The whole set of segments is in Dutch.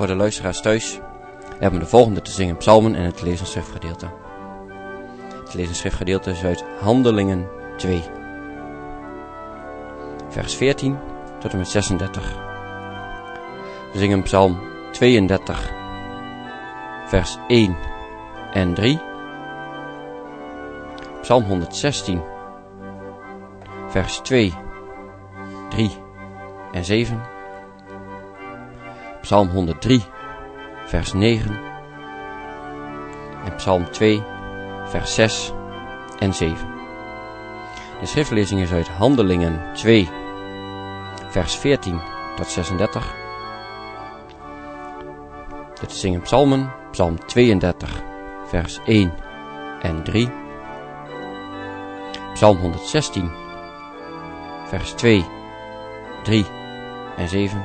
voor de luisteraars thuis hebben we de volgende te zingen psalmen en het lezen schriftgedeelte. Het lezen schriftgedeelte is uit Handelingen 2. Vers 14 tot en met 36. We zingen psalm 32, vers 1 en 3. Psalm 116, vers 2, 3 en 7. Psalm 103, vers 9. En psalm 2, vers 6 en 7. De schriftlezing is uit Handelingen 2, vers 14 tot 36. Dit zingen psalmen, psalm 32, vers 1 en 3. Psalm 116, vers 2, 3 en 7.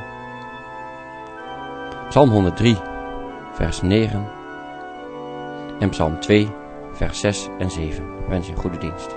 Psalm 103, vers 9. En psalm 2, vers 6 en 7. Ik wens je een goede dienst.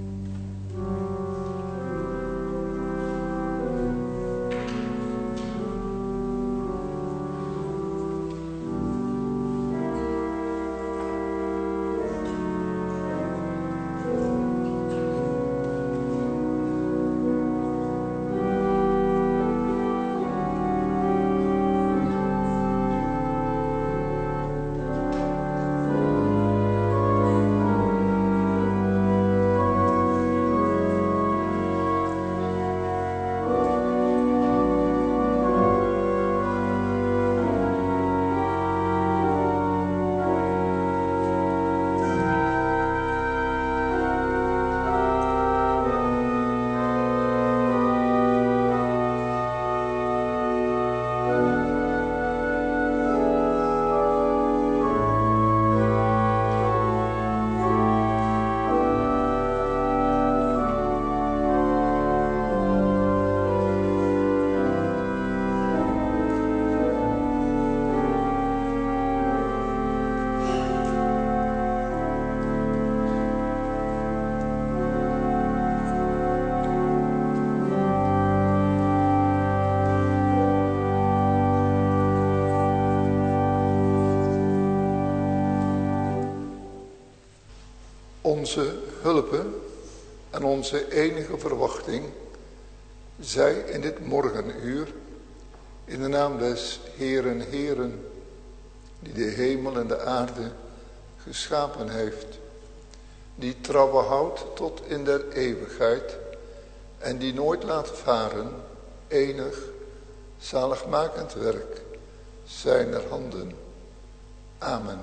Onze hulpe en onze enige verwachting zij in dit morgenuur, in de naam des Heeren, die de hemel en de aarde geschapen heeft, die trouwe houdt tot in der eeuwigheid en die nooit laat varen enig zaligmakend werk zijner handen. Amen.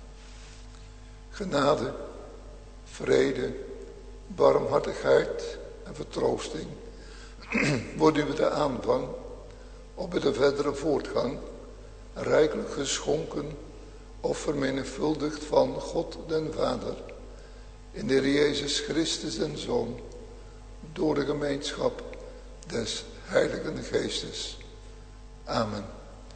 Genade, vrede, barmhartigheid en vertroosting wordt u de aanvang op de verdere voortgang rijkelijk geschonken of vermenigvuldigd van God den Vader in de Heer Jezus Christus den Zoon door de gemeenschap des Heiligen Geestes. Amen.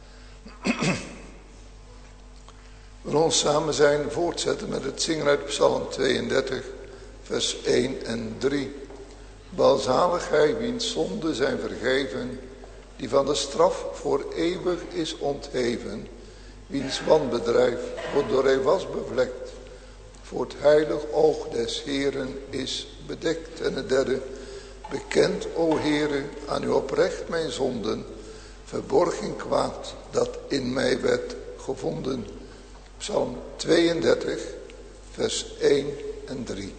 We gaan ons samen zijn voortzetten met het zingen uit Psalm 32, vers 1 en 3. Welzalig hij wiens zonden zijn vergeven, die van de straf voor eeuwig is ontheven, wiens wanbedrijf wordt door hij was bevlekt, voor het heilig oog des Heeren is bedekt. En het derde, bekend, o Heere, aan u oprecht mijn zonden, verborgen kwaad dat in mij werd gevonden. Psalm 32, vers 1 en 3.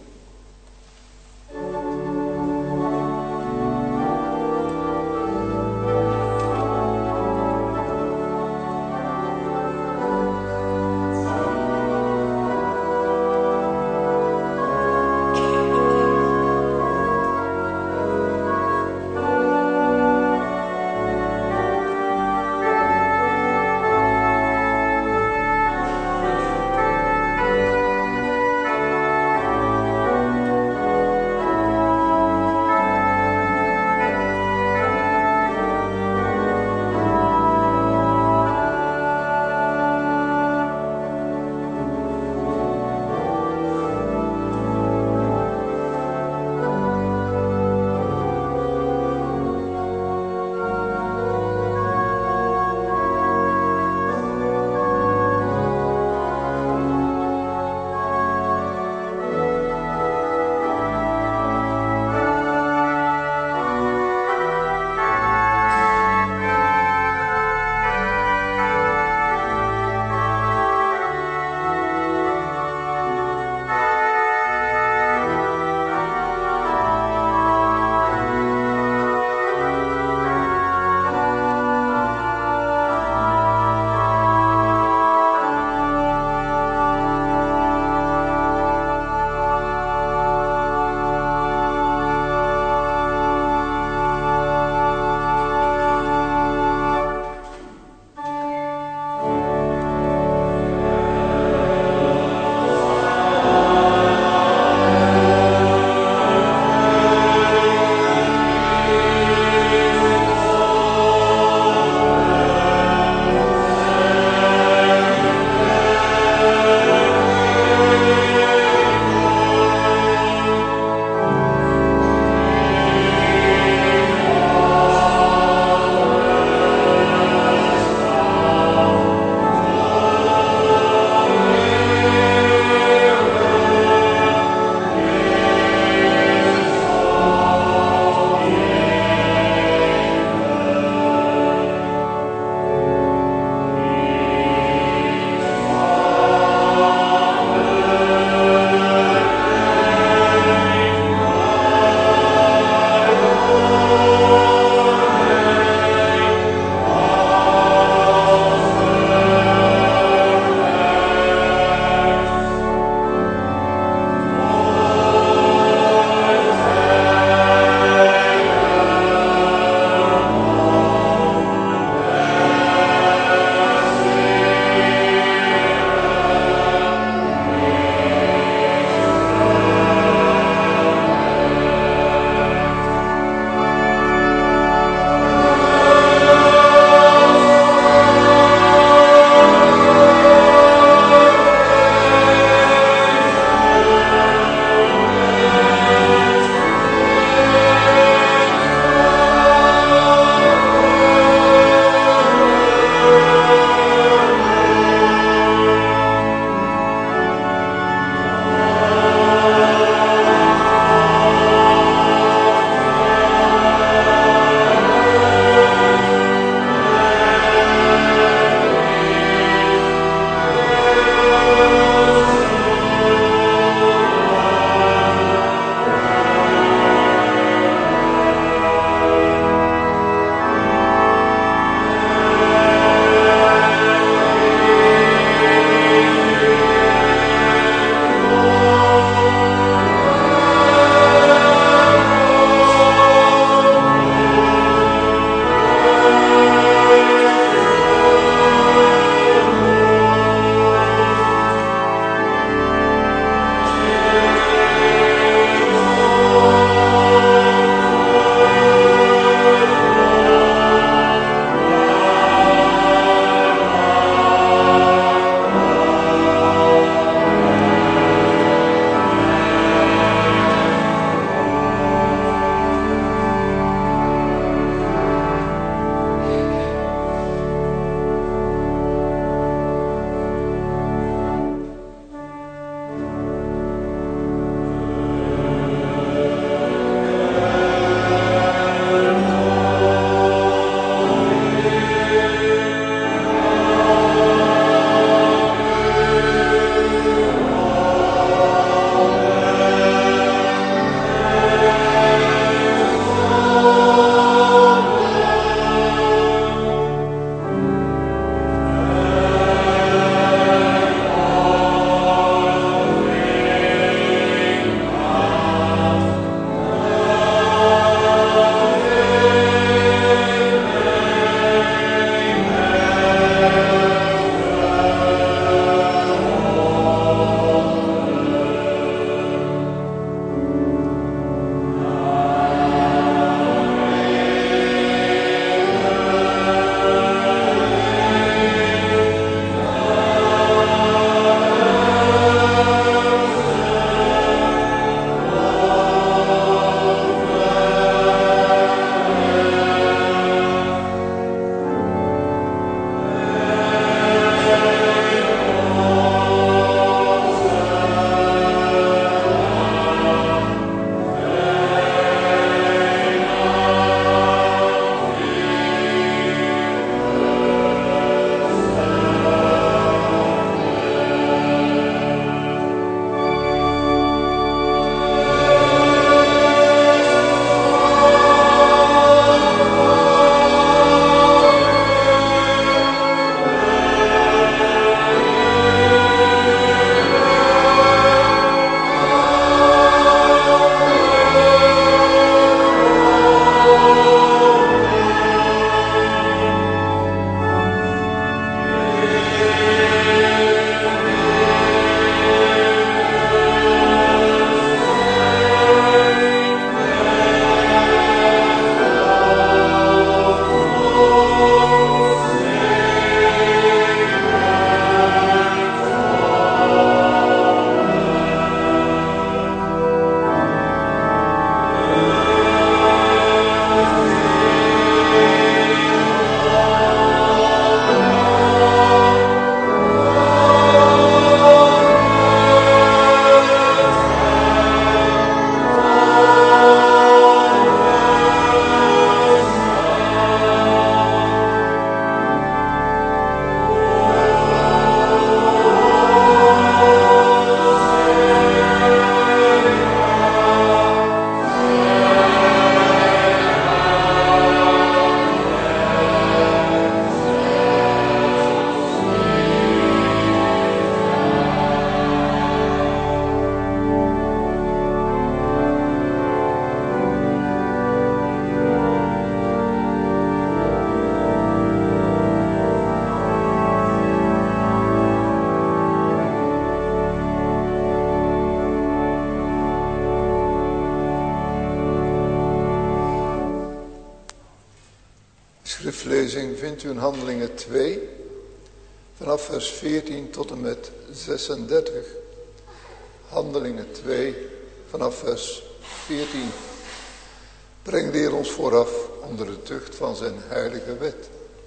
schriftlezing vindt u in Handelingen 2, vanaf vers 14 tot en met 36. Handelingen 2, vanaf vers 14. Breng de Heer ons vooraf onder de tucht van zijn heilige wet.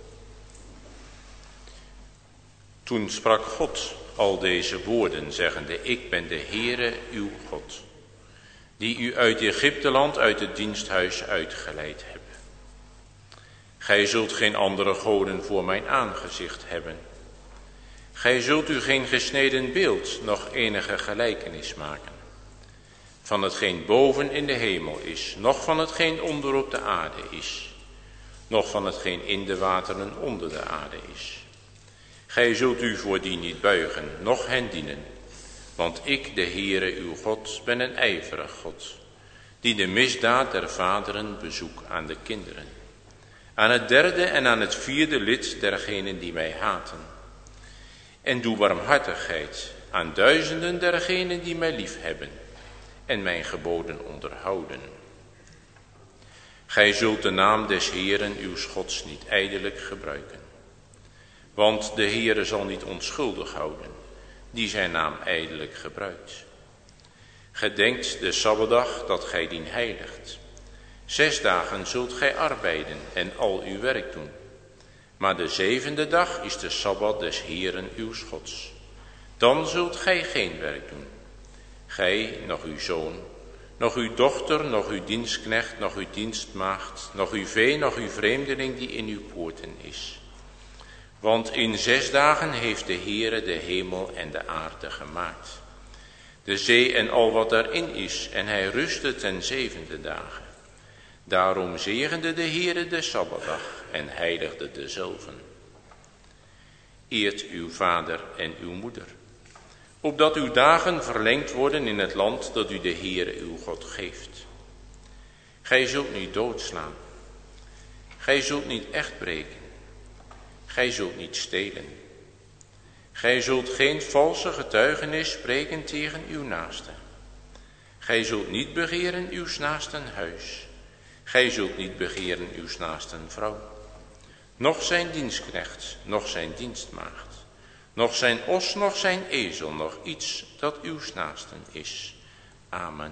Toen sprak God al deze woorden, zeggende: Ik ben de Heere uw God, die u uit Egypteland, uit het diensthuis uitgeleid heb. Gij zult geen andere goden voor mijn aangezicht hebben. Gij zult u geen gesneden beeld, noch enige gelijkenis maken, van hetgeen boven in de hemel is, noch van hetgeen onder op de aarde is, noch van hetgeen in de wateren onder de aarde is. Gij zult u voor die niet buigen, noch hen dienen, want ik, de Heere uw God, ben een ijverig God, die de misdaad der vaderen bezoek aan de kinderen, aan het derde en aan het vierde lid dergenen die mij haten, en doe barmhartigheid aan duizenden dergenen die mij lief hebben en mijn geboden onderhouden. Gij zult de naam des Heeren uws Gods niet ijdelijk gebruiken, want de Heere zal niet onschuldig houden die zijn naam ijdelijk gebruikt. Gedenkt de Sabbatdag dat gij dien heiligt. 6 dagen zult gij arbeiden en al uw werk doen. Maar de 7e dag is de Sabbat des Heeren uws Gods. Dan zult gij geen werk doen. Gij, nog uw zoon, nog uw dochter, nog uw dienstknecht, nog uw dienstmaagd, nog uw vee, nog uw vreemdeling die in uw poorten is. Want in 6 dagen heeft de Heere de hemel en de aarde gemaakt, de zee en al wat daarin is, en hij rustte ten 7e dagen. Daarom zegende de Heere de Sabbatdag en heiligde dezelve. Eert uw vader en uw moeder, opdat uw dagen verlengd worden in het land dat u de Heere uw God geeft. Gij zult niet doodslaan, gij zult niet echt breken, gij zult niet stelen. Gij zult geen valse getuigenis spreken tegen uw naaste. Gij zult niet begeren uws naasten huis. Gij zult niet begeren uws naasten vrouw. Noch zijn dienstknecht, noch zijn dienstmaagd. Noch zijn os, noch zijn ezel, noch iets dat uws naasten is. Amen.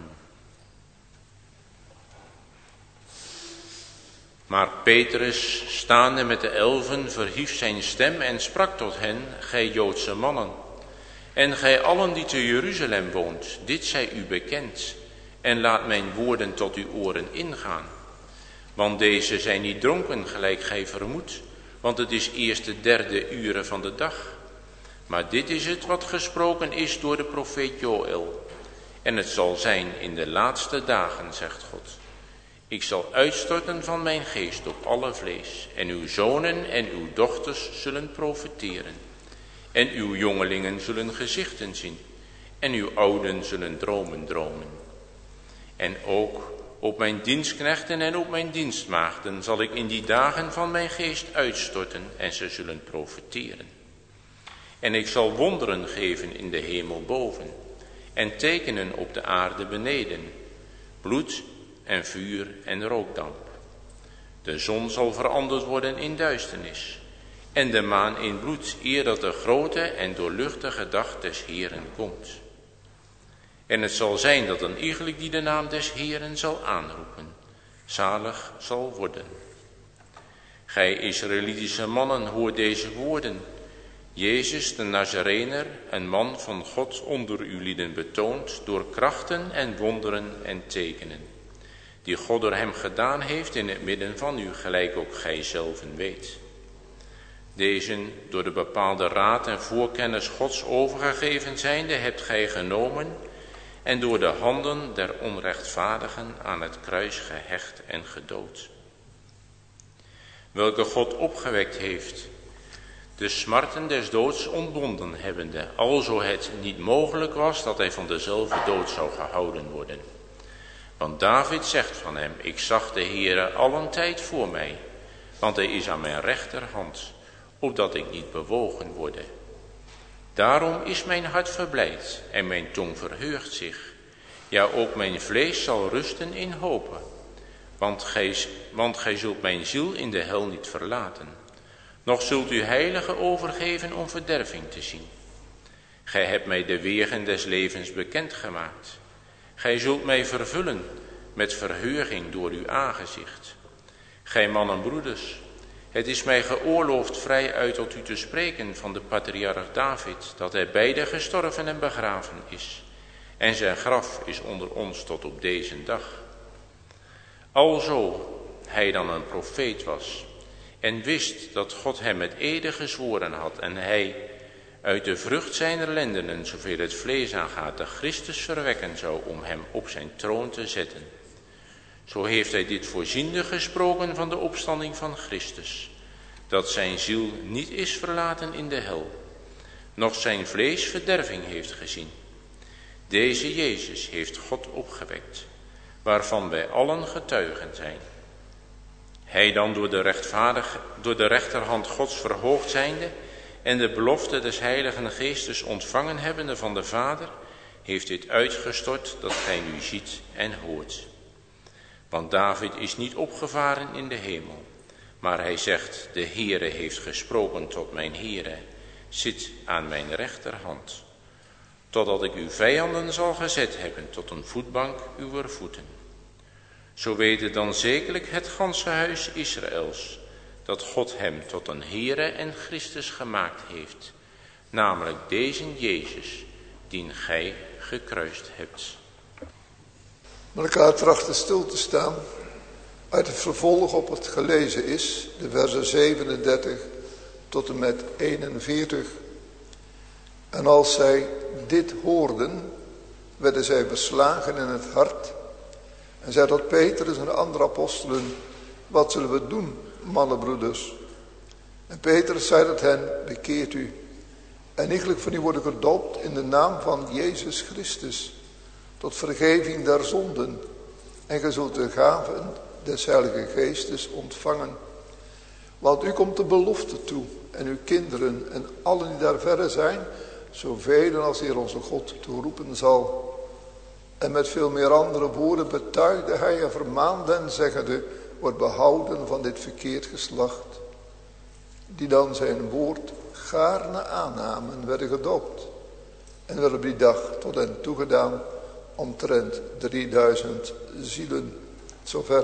Maar Petrus, staande met de 11, verhief zijn stem en sprak tot hen: Gij Joodse mannen, en gij allen die te Jeruzalem woont, dit zij u bekend, en laat mijn woorden tot uw oren ingaan. Want deze zijn niet dronken, gelijk gij vermoedt, want het is eerst de 3e uur van de dag. Maar dit is het wat gesproken is door de profeet Joël. En het zal zijn in de laatste dagen, zegt God: Ik zal uitstorten van mijn geest op alle vlees, en uw zonen en uw dochters zullen profeteren, en uw jongelingen zullen gezichten zien, en uw ouden zullen dromen dromen. En ook op mijn dienstknechten en op mijn dienstmaagden zal ik in die dagen van mijn geest uitstorten, en ze zullen profeteren. En ik zal wonderen geven in de hemel boven, en tekenen op de aarde beneden, bloed en vuur en rookdamp. De zon zal veranderd worden in duisternis, en de maan in bloed, eer dat de grote en doorluchtige dag des Heeren komt. En het zal zijn dat een iegelijk die de naam des Heeren zal aanroepen, zalig zal worden. Gij Israëlitische mannen, hoor deze woorden. Jezus de Nazarener, een man van God onder uw lieden betoond, door krachten en wonderen en tekenen, die God door hem gedaan heeft in het midden van u, gelijk ook gij zelven weet. Deze, door de bepaalde raad en voorkennis Gods overgegeven zijnde, hebt gij genomen en door de handen der onrechtvaardigen aan het kruis gehecht en gedood. Welke God opgewekt heeft, de smarten des doods ontbonden hebbende, alzo het niet mogelijk was dat hij van dezelfde dood zou gehouden worden. Want David zegt van hem: Ik zag de Heere allentijd voor mij, want hij is aan mijn rechterhand, opdat ik niet bewogen worde. Daarom is mijn hart verblijd en mijn tong verheugt zich. Ja, ook mijn vlees zal rusten in hopen. want gij zult mijn ziel in de hel niet verlaten, noch zult u heilige overgeven om verderving te zien. Gij hebt mij de wegen des levens bekendgemaakt. Gij zult mij vervullen met verheuging door uw aangezicht. Gij mannen broeders, het is mij geoorloofd vrij uit tot u te spreken van de patriarch David, dat hij beide gestorven en begraven is, en zijn graf is onder ons tot op deze dag. Alzo hij dan een profeet was, en wist dat God hem met ede gezworen had, en hij uit de vrucht zijner lendenen, zoveel het vlees aangaat, de Christus verwekken zou om hem op zijn troon te zetten. Zo heeft hij dit voorziende gesproken van de opstanding van Christus, dat zijn ziel niet is verlaten in de hel, noch zijn vlees verderving heeft gezien. Deze Jezus heeft God opgewekt, waarvan wij allen getuigen zijn. Hij dan door de rechterhand Gods verhoogd zijnde en de belofte des Heiligen Geestes ontvangen hebbende van de Vader, heeft dit uitgestort dat gij nu ziet en hoort. Want David is niet opgevaren in de hemel, maar hij zegt, de Heere heeft gesproken tot mijn Heere, zit aan mijn rechterhand, totdat ik uw vijanden zal gezet hebben tot een voetbank uwer voeten. Zo weet het dan zekerlijk het ganse huis Israëls, dat God hem tot een Heere en Christus gemaakt heeft, namelijk deze Jezus, dien gij gekruist hebt. Met elkaar trachten stil te staan uit het vervolg op het gelezen is, de versen 37 tot en met 41. En als zij dit hoorden, werden zij verslagen in het hart. En zei tot Petrus en de andere apostelen, wat zullen we doen, mannenbroeders? En Petrus zei tot hen, bekeert u. En iegelijk van u worden gedoopt in de naam van Jezus Christus, tot vergeving der zonden. En ge zult de gaven des Heilige Geestes ontvangen. Want u komt de belofte toe, en uw kinderen en allen die daar verre zijn, zoveel als Heer onze God toeroepen zal. En met veel meer andere woorden betuigde hij en vermaande en zeggende, wordt behouden van dit verkeerd geslacht. Die dan zijn woord gaarne aannamen, werden gedoopt. En werden op die dag tot hen toegedaan omtrent 3000 zielen. Zover.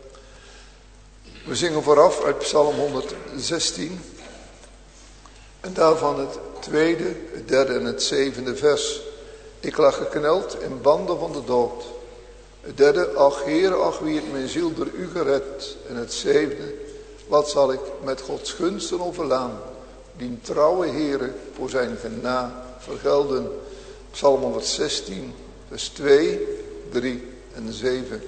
We zingen vooraf uit Psalm 116. En daarvan het tweede, het derde en het zevende vers. Ik lag gekneld in banden van de dood. Het derde, ach Heere, ach wie het mijn ziel door u gered. En het zevende, wat zal ik met Gods gunsten overlaan, die trouwe Heere voor zijn gena vergelden. Psalm 116, vers 2, 3 en 7.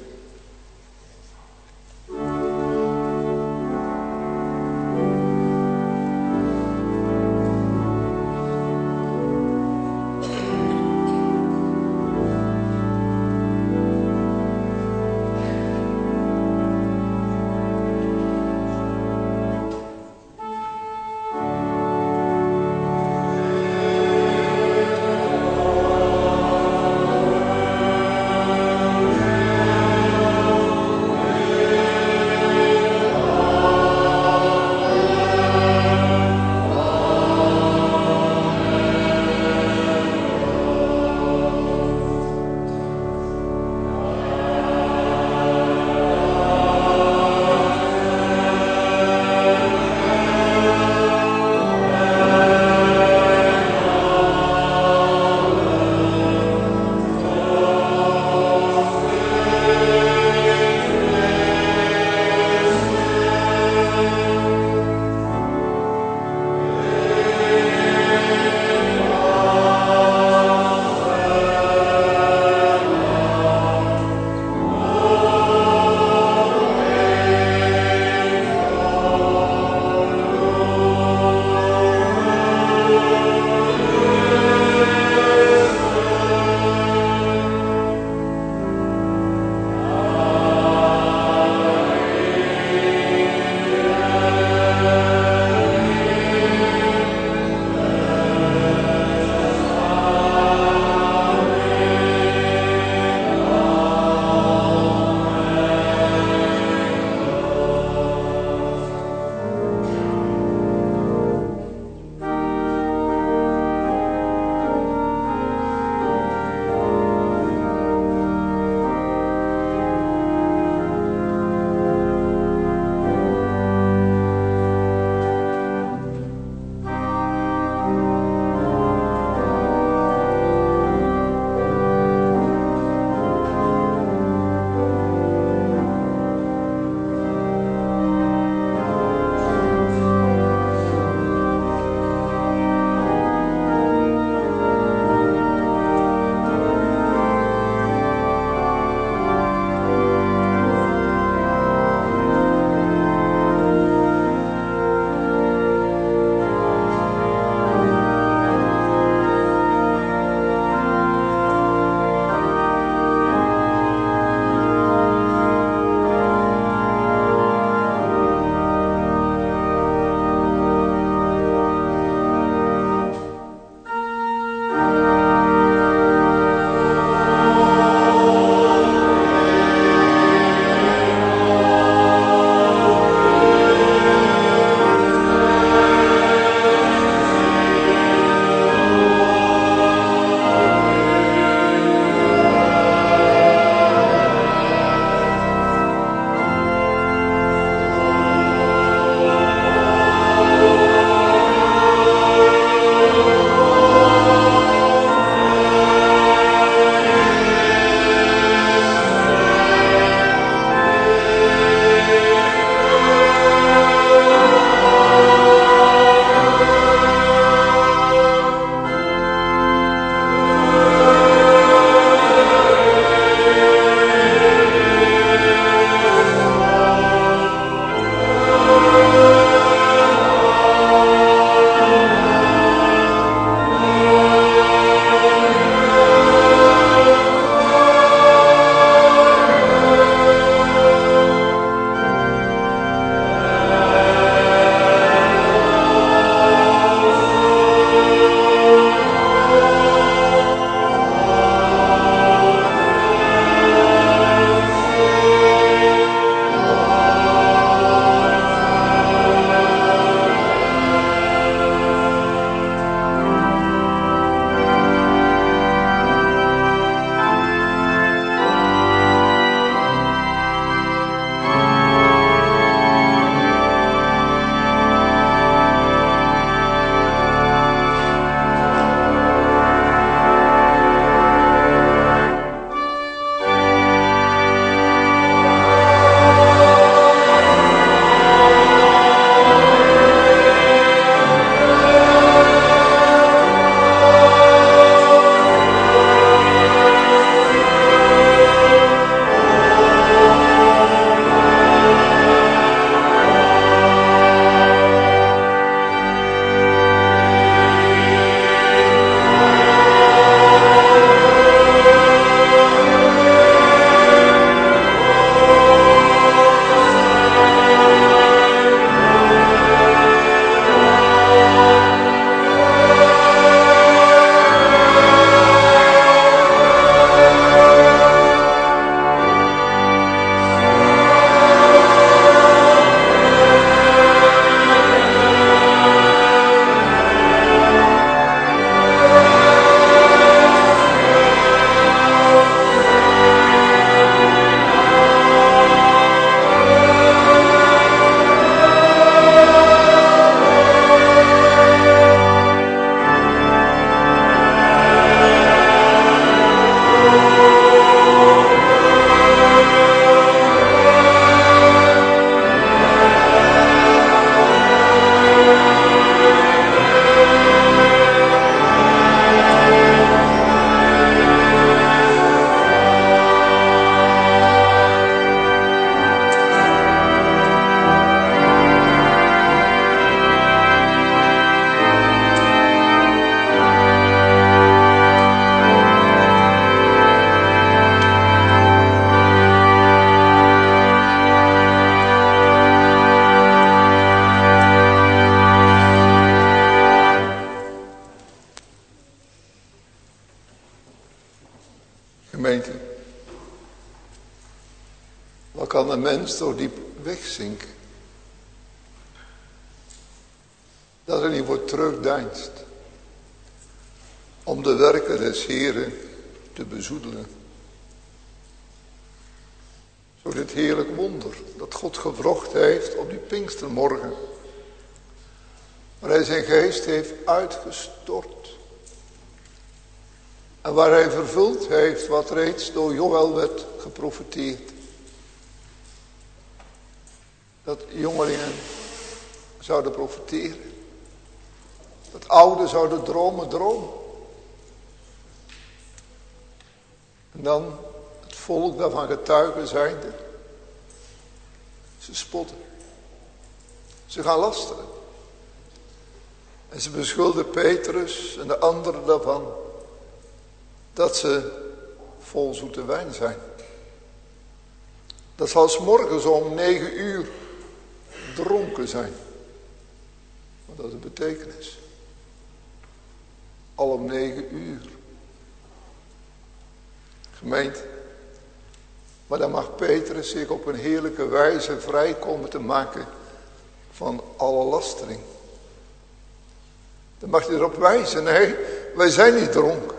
Wat kan een mens zo diep wegzinken? Dat er niet voor terugdeinst. Om de werken des Heeren te bezoedelen. Zo dit heerlijk wonder dat God gewrocht heeft op die Pinkstermorgen. Waar hij zijn geest heeft uitgestort. En waar hij vervuld heeft wat reeds door Joël werd geprofeteerd. Dat jongelingen zouden profeteren. Dat ouden zouden dromen. En dan het volk daarvan getuigen zijnde. Ze spotten. Ze gaan lasteren. En ze beschuldigen Petrus en de anderen daarvan. Dat ze vol zoete wijn zijn. Dat ze als morgens om 9 uur dronken zijn. Wat dat de betekenis. Al om 9 uur. Gemeente. Maar dan mag Petrus zich op een heerlijke wijze vrij komen te maken van alle lastering. Dan mag hij erop wijzen. Nee, wij zijn niet dronken.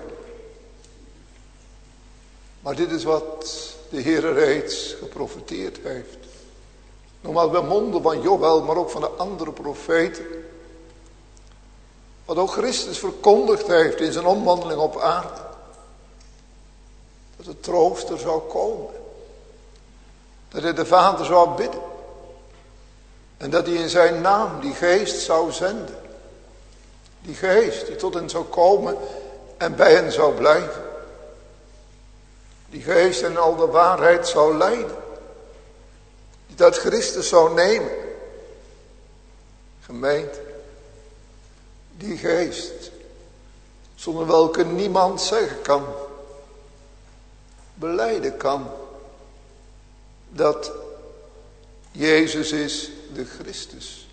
Maar dit is wat de Heer reeds geprofeteerd heeft. Nogmaals bij monden van Joël, maar ook van de andere profeten. Wat ook Christus verkondigd heeft in zijn omwandeling op aarde. Dat de trooster zou komen. Dat hij de Vader zou bidden. En dat hij in zijn naam die geest zou zenden. Die geest die tot hen zou komen en bij hen zou blijven. Die geest in al de waarheid zou leiden. Die dat Christus zou nemen. Gemeente. Die geest. Zonder welke niemand zeggen kan. Belijden kan. Dat Jezus is de Christus.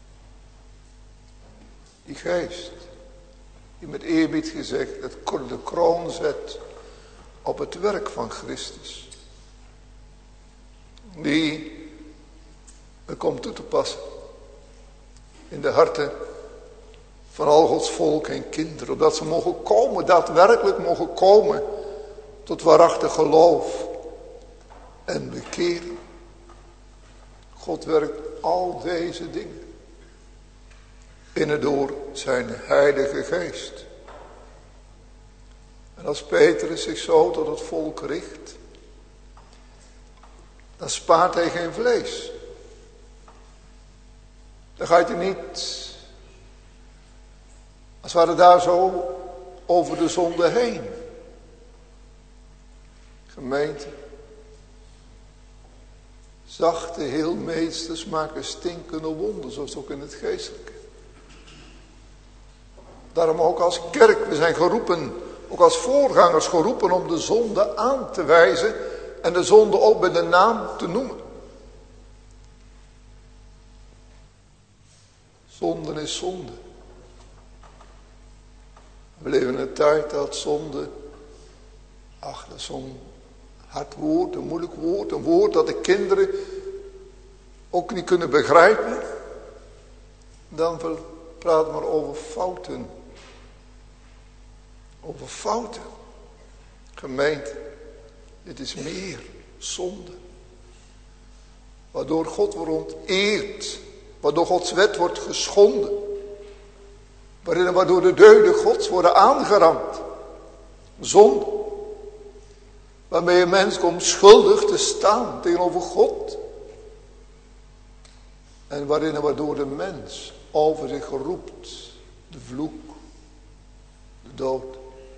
Die geest. Die met eerbied gezegd de kroon zet. Op het werk van Christus. Die er komt toe te passen. In de harten van al Gods volk en kinderen. Opdat ze mogen komen, daadwerkelijk mogen komen. Tot waarachtig geloof. En bekering. God werkt al deze dingen. In en door zijn heilige geest. En als Petrus zich zo tot het volk richt. Dan spaart hij geen vlees. Dan gaat hij niet. Als ware daar zo over de zonde heen. Gemeente. Zachte heelmeesters maken stinkende wonden. Zoals ook in het geestelijke. Daarom ook als kerk. We zijn geroepen. Ook als voorgangers geroepen om de zonde aan te wijzen. En de zonde ook bij de naam te noemen. Zonde is zonde. We leven in een tijd dat zonde. Ach, dat is zo'n hard woord, een moeilijk woord. Een woord dat de kinderen ook niet kunnen begrijpen. Dan praten we maar over fouten. Over fouten. Gemeente, dit is meer zonde. Waardoor God wordt onteerd. Waardoor Gods wet wordt geschonden. Waardoor de deugden Gods worden aangerand. Zonde. Waarmee een mens komt schuldig te staan tegenover God. En waardoor de mens over zich roept. De vloek. De dood.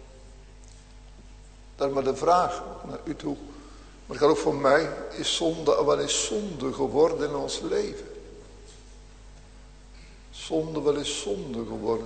Dat is maar de vraag naar u toe. Maar het gaat ook voor mij. Is zonde, wat is zonde geworden in ons leven? Zonde, wat is zonde geworden?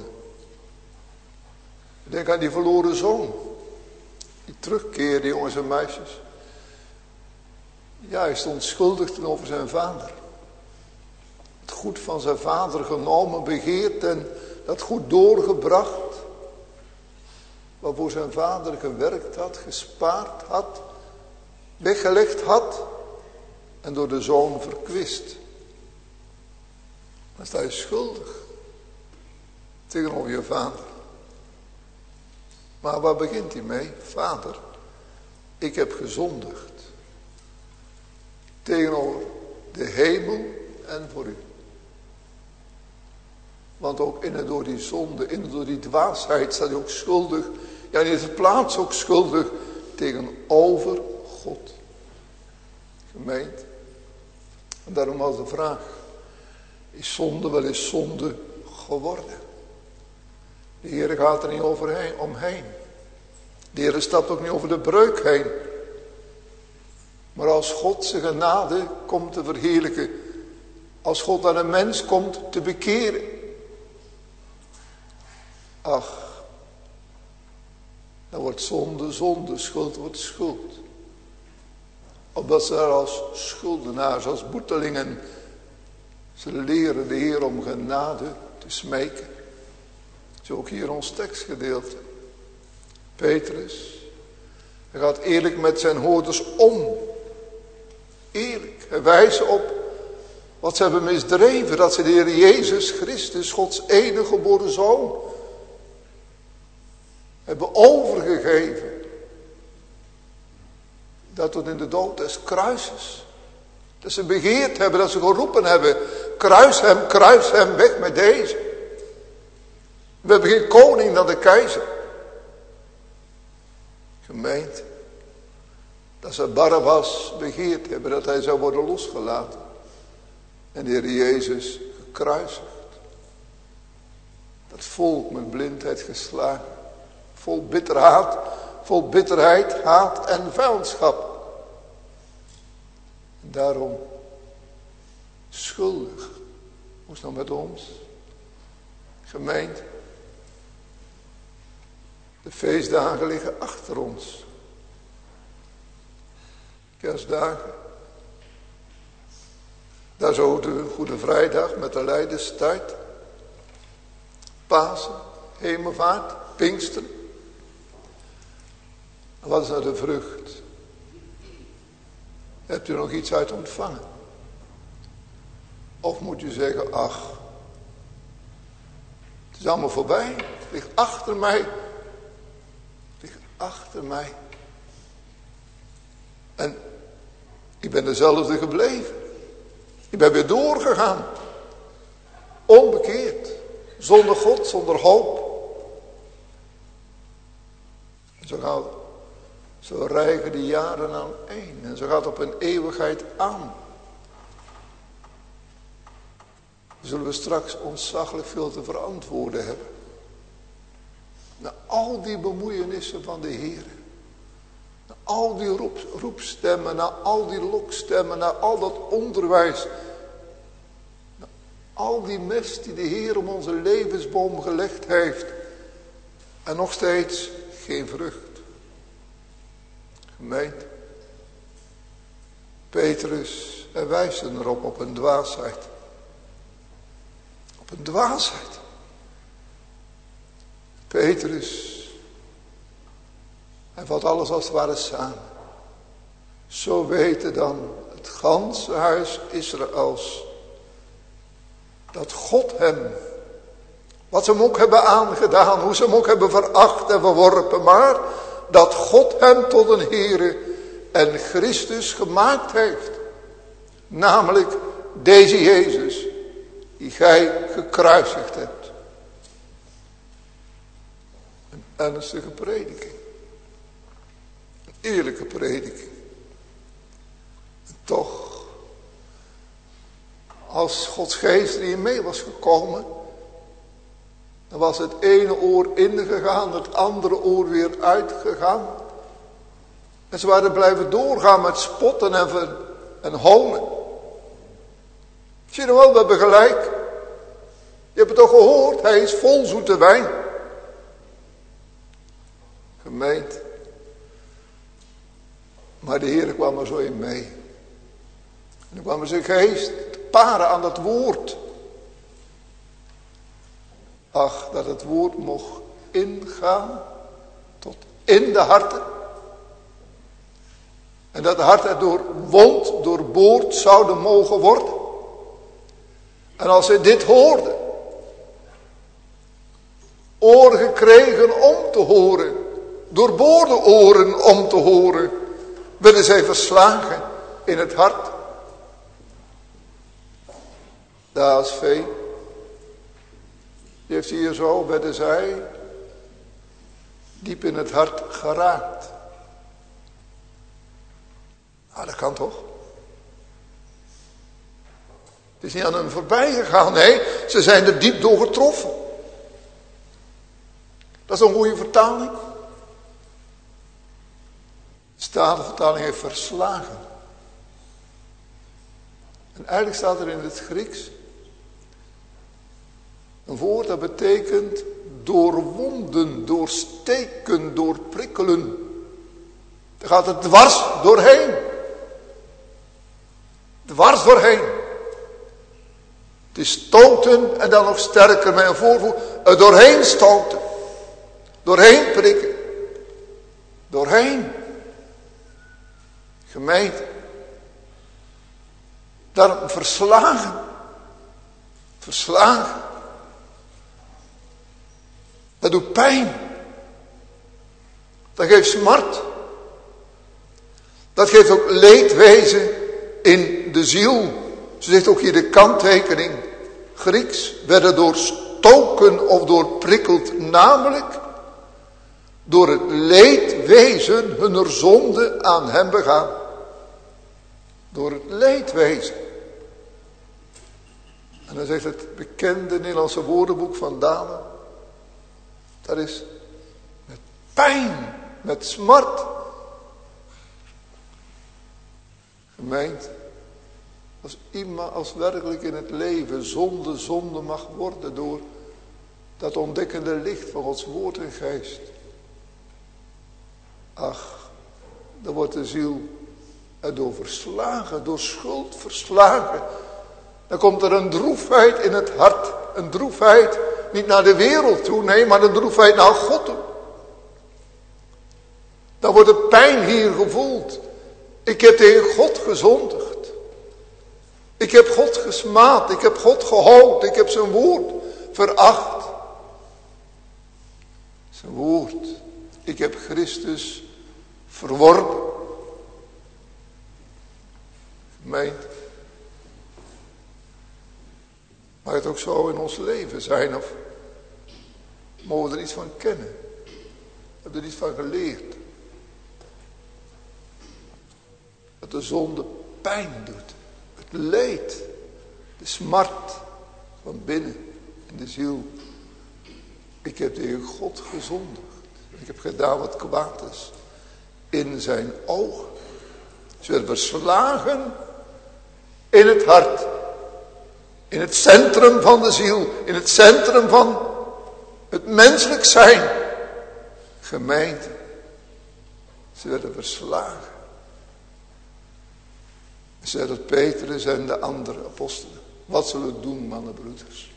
Ik denk aan die verloren zoon. Die terugkeerde, jongens en meisjes. Ja, hij stond schuldig tegenover zijn vader. Het goed van zijn vader genomen, begeerd en dat goed doorgebracht. Waarvoor zijn vader gewerkt had, gespaard had, weggelegd had. en door de zoon verkwist. Dan sta je schuldig tegenover je vader. Maar waar begint hij mee? Vader, ik heb gezondigd tegenover de hemel en voor u. Want ook in en door die zonde, in en door die dwaasheid staat hij ook schuldig. Ja, in deze plaats ook schuldig tegenover God. Gemeente. En daarom was de vraag, is zonde wel eens zonde geworden? De Heer gaat er niet omheen. De Heer stapt ook niet over de breuk heen. Maar als God zijn genade komt te verheerlijken, als God aan een mens komt te bekeren, ach, dan wordt zonde, schuld wordt schuld. Omdat ze daar als schuldenaars, als boetelingen, ze leren de Heer om genade te smeken. Zo ook hier ons tekstgedeelte. Petrus, hij gaat eerlijk met zijn hoorders om. Eerlijk. Hij wijst op wat ze hebben misdreven. Dat ze de Heer Jezus Christus, Gods enige geboren Zoon, hebben overgegeven. Dat tot in de dood des kruises. Dat ze begeerd hebben, dat ze geroepen hebben. Kruis hem, weg met deze. We hebben geen koning dan de keizer. Gemeente. Dat ze Barabbas begeerd hebben, dat hij zou worden losgelaten. En de Heer Jezus gekruisigd. Dat volk met blindheid geslagen. Vol bitterheid, haat en vijandschap. En daarom schuldig. Hoe is het nou met ons? Gemeente. De feestdagen liggen achter ons. Kerstdagen. Daar zo de Goede Vrijdag met de Lijdenstijd. Pasen, Hemelvaart, Pinksteren. Wat is nou de vrucht? Hebt u er nog iets uit ontvangen? Of moet u zeggen, ach, het is allemaal voorbij. Het ligt achter mij. Het ligt achter mij. En ik ben dezelfde gebleven. Ik ben weer doorgegaan. Onbekeerd. Zonder God, zonder hoop. En zo gaat het. Zo rijgen die jaren aan één. En zo gaat op een eeuwigheid aan. Zullen we straks ontzaglijk veel te verantwoorden hebben. Na al die bemoeienissen van de Heer. Na al die roepstemmen. Na al die lokstemmen. Na al dat onderwijs. Na al die mest die de Heer om onze levensboom gelegd heeft. En nog steeds geen vrucht. Gemeente. Petrus, hij wijst erop op een dwaasheid. Op een dwaasheid. Petrus, hij vat alles als het ware samen. Zo weten dan het ganse huis Israëls, dat God hem, wat ze hem ook hebben aangedaan, hoe ze hem ook hebben veracht en verworpen, maar dat God hem tot een Heere en Christus gemaakt heeft. Namelijk deze Jezus, die gij gekruisigd hebt. Een ernstige prediking. Een eerlijke prediking. En toch, als Gods geest er hier mee was gekomen, dan was het ene oor ingegaan, het andere oor weer uitgegaan. En ze waren blijven doorgaan met spotten en honen. Zie je nou wel, we hebben gelijk. Je hebt het toch gehoord, hij is vol zoete wijn. Gemeente. Maar de Heer kwam er zo in mee. En dan kwam zijn geest te paren aan dat woord. Ach, dat het woord mocht ingaan tot in de harten. En dat de hart er doorboord zouden mogen worden. En als zij dit hoorden, oren gekregen om te horen, doorboorde oren om te horen, werden zij verslagen in het hart. De ASV, die heeft hier zo, werden zij diep in het hart geraakt. Nou, dat kan toch? Het is niet aan hen voorbij gegaan, nee, ze zijn er diep door getroffen. Dat is een goede vertaling. De Statenvertaling heeft verslagen. En eigenlijk staat er in het Grieks een woord dat betekent doorwonden, doorsteken, doorprikkelen. Daar gaat het dwars doorheen. Dwars doorheen. Het is stoten en dan nog sterker met een voorvoet. Er doorheen stoten. Doorheen prikken. Doorheen. Gemeente. Daarom verslagen. Verslagen. Dat doet pijn. Dat geeft smart. Dat geeft ook leedwezen in de ziel. Ze zegt ook hier de kanttekening. Grieks werden doorstoken of doorprikkeld. Namelijk door het leedwezen hunner zonde aan hem begaan. Door het leedwezen. En dan zegt het bekende Nederlandse woordenboek van Dalen. Dat is met pijn, met smart. Gemeente, als werkelijk in het leven zonde mag worden door dat ontdekkende licht van Gods woord en geest. Ach, dan wordt de ziel erdoor verslagen, door schuld verslagen. Dan komt er een droefheid in het hart. Een droefheid niet naar de wereld toe, nee, maar een droefheid naar God toe. Dan wordt de pijn hier gevoeld. Ik heb tegen God gezondigd. Ik heb God gesmaad. Ik heb God gehoond. Ik heb zijn woord veracht. Zijn woord. Ik heb Christus verworpen. Gemeente. Mag het ook zo in ons leven zijn? Of mogen we er iets van kennen? Hebben we er iets van geleerd? Dat de zonde pijn doet. Het leed. De smart van binnen in de ziel. Ik heb tegen God gezondigd. Ik heb gedaan wat kwaad is. In zijn ogen. Ze werden verslagen in het hart. In het centrum van de ziel. In het centrum van het menselijk zijn. Gemeente. Ze werden verslagen. Zeiden Petrus en de andere apostelen. Wat zullen we doen, mannenbroeders?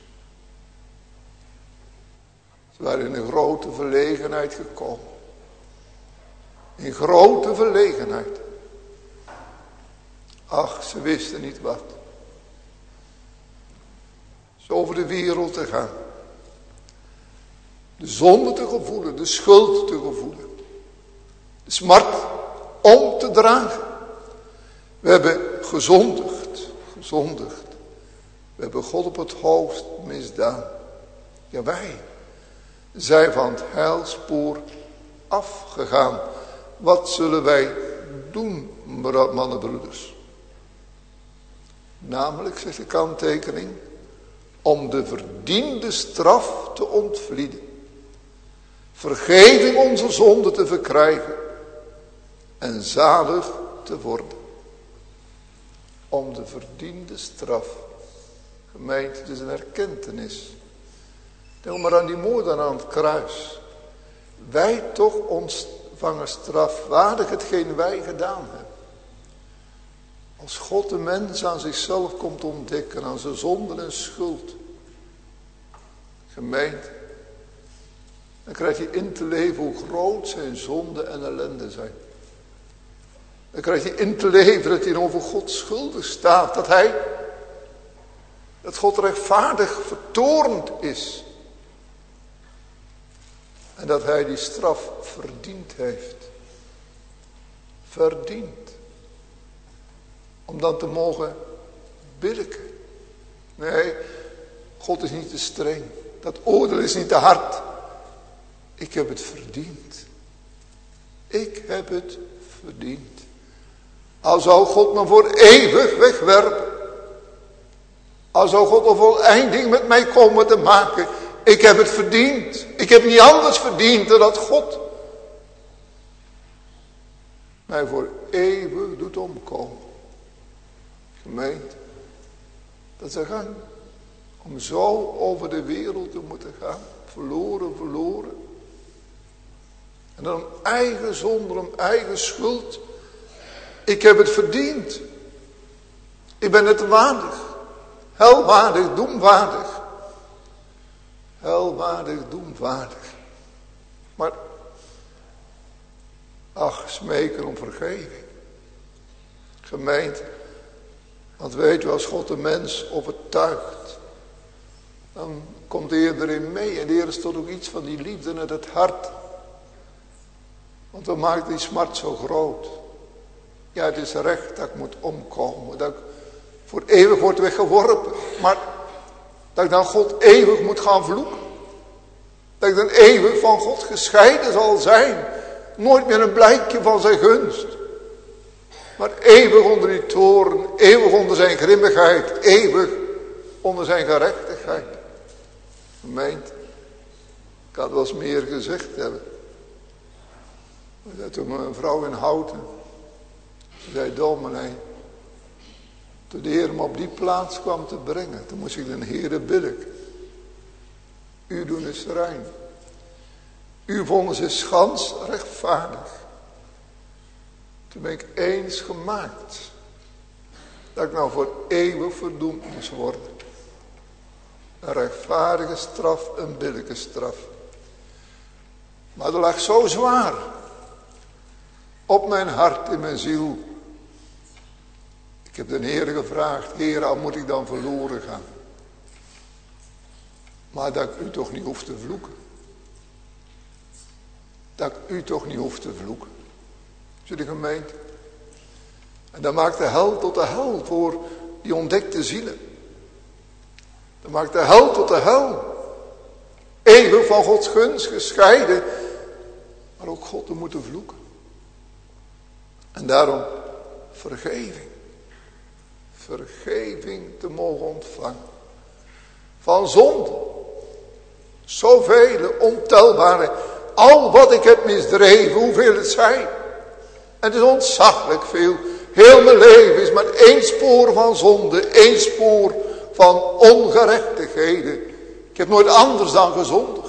Ze waren in een grote verlegenheid gekomen. In grote verlegenheid. Ach, ze wisten niet wat. Zo over de wereld te gaan. De zonde te gevoelen, de schuld te gevoelen. De smart om te dragen. We hebben gezondigd. We hebben God op het hoofd misdaan. Ja, wij zijn van het heilspoor afgegaan. Wat zullen wij doen, mannenbroeders? Namelijk, zegt de kanttekening, om de verdiende straf te ontvlieden. Vergeving onze zonde te verkrijgen. En zalig te worden. Om de verdiende straf. Gemeente, het is een erkentenis. Denk maar aan die moordenaar aan het kruis. Wij toch ontvangen strafwaardig hetgeen wij gedaan hebben. Als God de mens aan zichzelf komt ontdekken, aan zijn zonde en schuld. Gemeente, dan krijg je in te leven hoe groot zijn zonde en ellende zijn. Dan krijgt hij in te leven dat hij over God schuldig staat. Dat God rechtvaardig vertoornd is. En dat hij die straf verdiend heeft. Verdiend. Om dan te mogen billijken. Nee, God is niet te streng. Dat oordeel is niet te hard. Ik heb het verdiend. Ik heb het verdiend. Al zou God me voor eeuwig wegwerpen. Al zou God een voleinding met mij komen te maken. Ik heb het verdiend. Ik heb niet anders verdiend dan dat God mij voor eeuwig doet omkomen. Gemeente, dat is een gang om zo over de wereld te moeten gaan. Verloren. En dan om eigen zonde, om eigen schuld. Ik heb het verdiend. Ik ben het waardig. Helwaardig, doemwaardig. Helwaardig, doemwaardig. Maar, ach, smeken om vergeving. Gemeente, want weet u, als God de mens overtuigt, dan komt de Heer erin mee. En de Heer is toch ook iets van die liefde uit het hart. Want dan maakt die smart zo groot. Ja, het is recht dat ik moet omkomen. Dat ik voor eeuwig word weggeworpen. Maar dat ik dan God eeuwig moet gaan vloeken. Dat ik dan eeuwig van God gescheiden zal zijn. Nooit meer een blijkje van zijn gunst. Maar eeuwig onder die toorn. Eeuwig onder zijn grimmigheid. Eeuwig onder zijn gerechtigheid. Gemeente, ik had wel eens meer gezegd hebben. Toen een vrouw in Houten. Ze zei, dominee. Toen de Heer me op die plaats kwam te brengen. Toen moest ik de Heere billijken. U doen is rein. U vonden ze schans rechtvaardig. Toen ben ik eens gemaakt. Dat ik nou voor eeuwig verdoemd moest worden. Een rechtvaardige straf, een billijke straf. Maar er lag zo zwaar. Op mijn hart, in mijn ziel. Ik heb de Heer gevraagd. Heer, al moet ik dan verloren gaan. Maar dat ik u toch niet hoef te vloeken. Dat ik u toch niet hoef te vloeken. Zie je de gemeente? En dat maakt de hel tot de hel voor die ontdekte zielen. Dat maakt de hel tot de hel. Eeuwig van Gods gunst gescheiden. Maar ook God te moeten vloeken. En daarom vergeving. Vergeving te mogen ontvangen. Van zonde. Zoveel ontelbare. Al wat ik heb misdreven, hoeveel het zijn. En het is ontzaglijk veel. Heel mijn leven is maar één spoor van zonde. Één spoor van ongerechtigheden. Ik heb nooit anders dan gezondigd.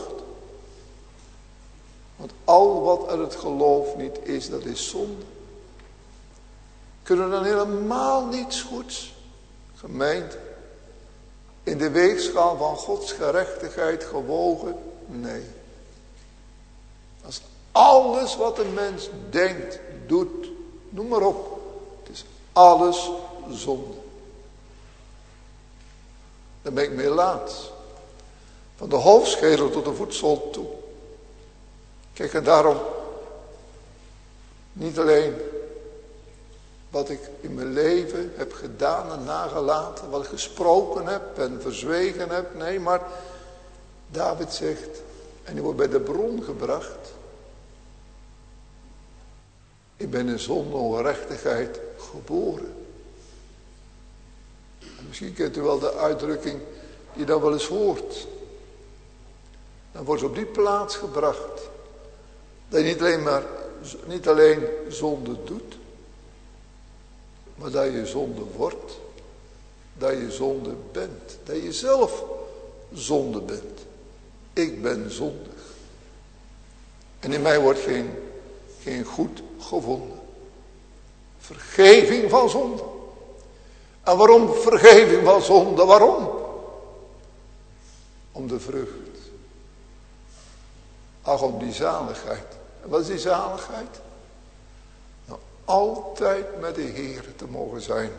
Want al wat uit het geloof niet is, dat is zonde. Kunnen we dan helemaal niets goeds, gemeente, in de weegschaal van Gods gerechtigheid gewogen? Nee. Als alles wat een mens denkt, doet, noem maar op. Het is alles zonde. Dan ben ik melaats. Van de hoofdschedel tot de voetzool toe. Kijk, en daarom niet alleen wat ik in mijn leven heb gedaan en nagelaten, wat ik gesproken heb en verzwegen heb. Nee, maar David zegt, en die wordt bij de bron gebracht. Ik ben in zonde en ongerechtigheid geboren. En misschien kent u wel de uitdrukking die je dan wel eens hoort. Dan wordt ze op die plaats gebracht. Dat je niet alleen zonde doet. Maar dat je zonde wordt. Dat je zonde bent. Dat je zelf zonde bent. Ik ben zondig. En in mij wordt geen goed gevonden. Vergeving van zonde. En waarom vergeving van zonde? Waarom? Om de vrucht. Ach, om die zaligheid. En wat is die zaligheid? Nou, altijd met de Heer te mogen zijn.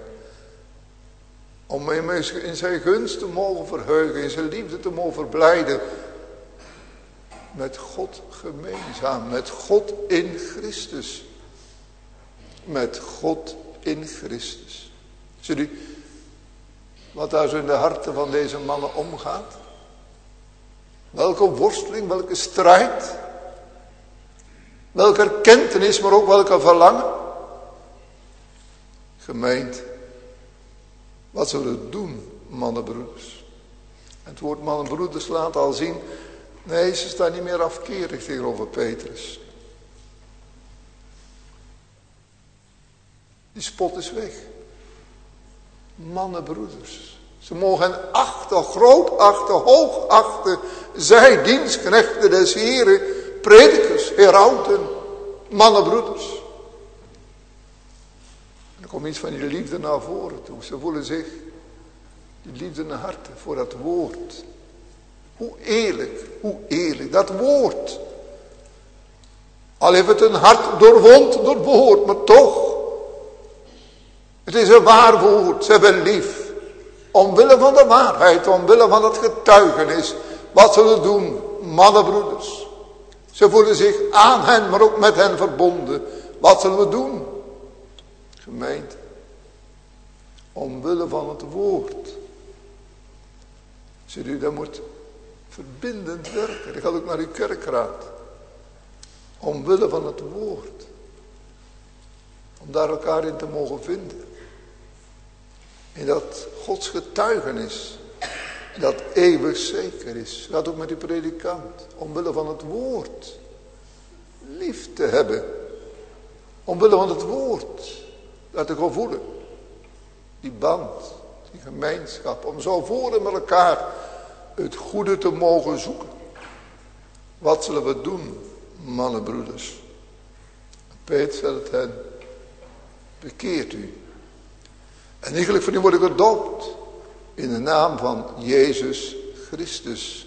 Om in zijn gunst te mogen verheugen, in zijn liefde te mogen verblijden. Met God gemeenzaam, met God in Christus. Met God in Christus. Ziet u wat daar zo in de harten van deze mannen omgaat? Welke worsteling, welke strijd. Welke erkentenis, maar ook welke verlangen. Gemeente, wat zullen we doen, mannenbroeders? Het woord mannenbroeders laat al zien, nee, ze staan niet meer afkerig tegenover Petrus. Die spot is weg. Mannenbroeders. Ze mogen hen achten, groot achten, hoog achten. Zij, dienstknechten des Heren, predikers, herauten, mannenbroeders. En er komt iets van die liefde naar voren toe. Ze voelen zich, die liefde naar harten voor dat woord. Hoe eerlijk, dat woord. Al heeft het een hart doorwond door het woord, maar toch. Het is een waar woord, ze hebben lief. Omwille van de waarheid, omwille van het getuigenis. Wat zullen we doen, mannenbroeders? Ze voelen zich aan hen, maar ook met hen verbonden. Wat zullen we doen? Gemeente. Omwille van het woord. Ziet u, dat moet verbindend werken. Dat gaat ook naar uw kerkraad. Omwille van het woord. Om daar elkaar in te mogen vinden. En dat Gods getuigenis. Dat eeuwig zeker is. Dat ook met die predikant. Omwille van het woord. Lief te hebben. Omwille van het woord. Dat te gaan voelen. Die band. Die gemeenschap. Om zo voor met elkaar het goede te mogen zoeken. Wat zullen we doen, mannenbroeders? Petrus zei het hen. Bekeert u. En eigenlijk van u word ik gedoopt. In de naam van Jezus Christus.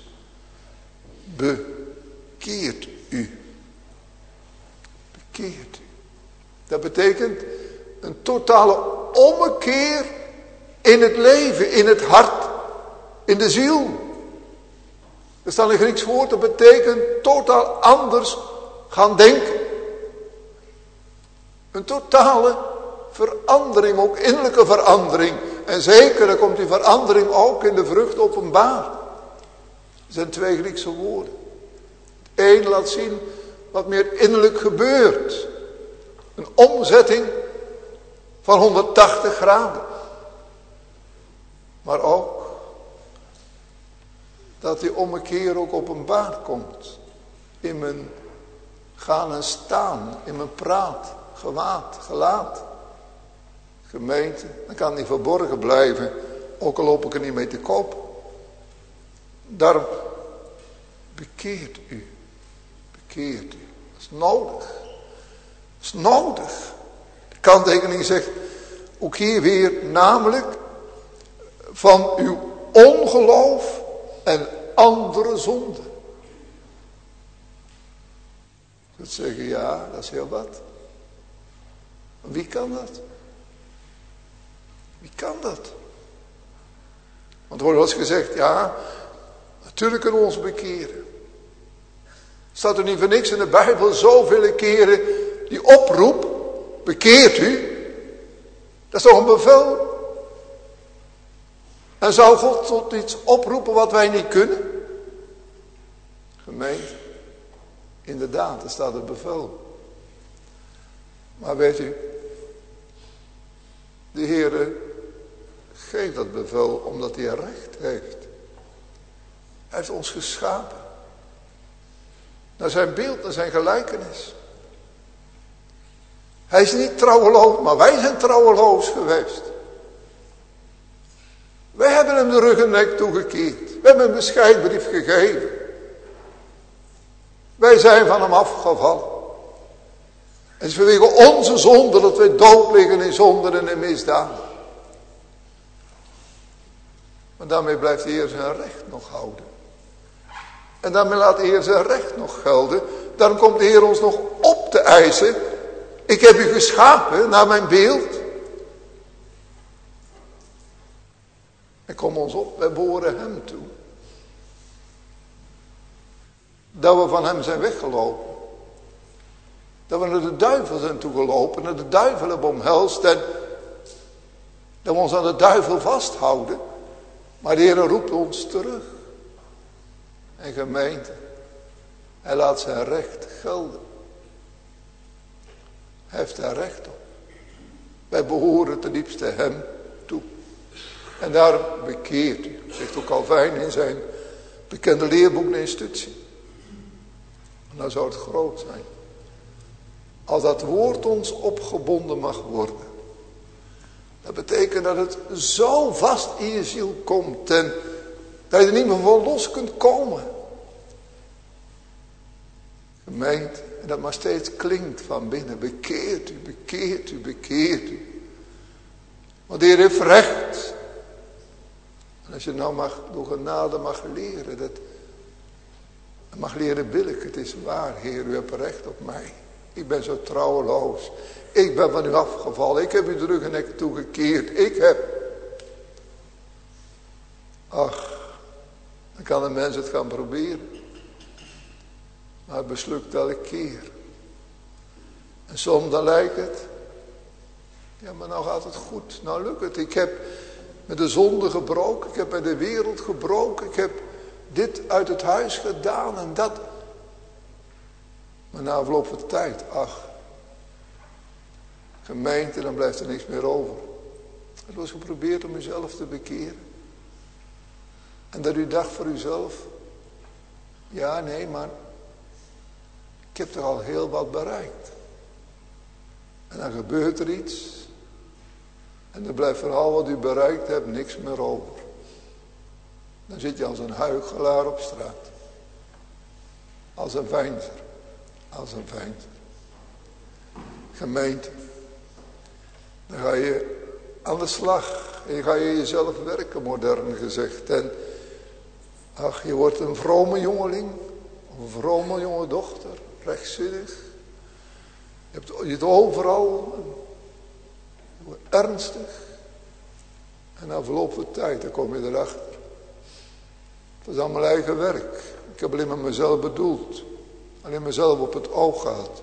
Bekeert u. Bekeert u. Dat betekent een totale ommekeer in het leven, in het hart, in de ziel. Er staat een Grieks woord, dat betekent totaal anders gaan denken. Een totale verandering, ook innerlijke verandering. En zeker, dan komt die verandering ook in de vrucht openbaar. Er zijn 2 Griekse woorden. Het een laat zien wat meer innerlijk gebeurt. Een omzetting van 180 graden. Maar ook dat die ommekeer ook openbaar komt. In mijn gaan en staan, in mijn praat, gewaad, gelaat. Gemeente, dan kan die verborgen blijven, ook al loop ik er niet mee te koop. Daarom, bekeert u. Bekeert u. Dat is nodig. Dat is nodig. De kanttekening zegt, ook hier weer, namelijk van uw ongeloof en andere zonden. Dat zeggen, ja, dat is heel wat. Wie kan dat? Wie kan dat? Want er wordt wel eens gezegd, ja, natuurlijk kunnen we ons bekeren. Staat er niet voor niks in de Bijbel zoveel keren die oproep, bekeert u. Dat is toch een bevel? En zou God tot iets oproepen wat wij niet kunnen? Gemeente, inderdaad, er staat het bevel. Maar weet u, de Heere geeft dat bevel omdat hij recht heeft. Hij heeft ons geschapen. Naar zijn beeld, naar zijn gelijkenis. Hij is niet trouweloos, maar wij zijn trouweloos geweest. Wij hebben hem de rug en nek toegekeerd. We hebben hem een scheidbrief gegeven. Wij zijn van hem afgevallen. Het is vanwege onze zonde dat wij dood liggen in zonden en in misdaden. Maar daarmee blijft de Heer zijn recht nog houden. En daarmee laat de Heer zijn recht nog gelden. Daarom komt de Heer ons nog op te eisen. Ik heb u geschapen naar mijn beeld. En kom ons op, wij behoren hem toe. Dat we van hem zijn weggelopen. Dat we naar de duivel zijn toegelopen, naar de duivel hebben omhelst en dat we ons aan de duivel vasthouden. Maar de Heer roept ons terug. En gemeente, hij laat zijn recht gelden. Hij heeft daar recht op. Wij behoren ten diepste hem toe. En daarom bekeert u, zegt ook Calvijn in zijn bekende leerboek de Institutie. En dan zou het groot zijn. Als dat woord ons opgebonden mag worden. Dat betekent dat het zo vast in je ziel komt. En dat je er niet meer van los kunt komen. Gemeente. En dat maar steeds klinkt van binnen. Bekeert u, bekeert u, bekeert u. Want de Heer heeft recht. En als je nou door genade mag leren. Dat mag leren billig. Het is waar, Heer, u hebt recht op mij. Ik ben zo trouweloos. Ik ben van u afgevallen. Ik heb u de rug en nek toegekeerd. Ik heb. Ach, dan kan een mens het gaan proberen. Maar het beslukt elke keer. En soms dan lijkt het. Ja, maar nou gaat het goed. Nou lukt het. Ik heb met de zonde gebroken. Ik heb met de wereld gebroken. Ik heb dit uit het huis gedaan en dat. Maar na afloop van tijd, ach. Gemeente, dan blijft er niks meer over. Het was geprobeerd om uzelf te bekeren. En dat u dacht voor uzelf. Ja, nee, maar ik heb toch al heel wat bereikt. En dan gebeurt er iets. En er blijft vooral wat u bereikt hebt niks meer over. Dan zit je als een huichelaar op straat. Als een veinzer. Als een veinzer. Gemeente. Dan ga je aan de slag. En ga je jezelf werken, modern gezegd. En ach, je wordt een vrome jongeling. Of een vrome jonge dochter. Rechtzinnig. Je hebt het overal. Je wordt ernstig. En na verloop van tijd, dan kom je erachter. Het was allemaal eigen werk. Ik heb alleen maar mezelf bedoeld. Alleen mezelf op het oog gehad.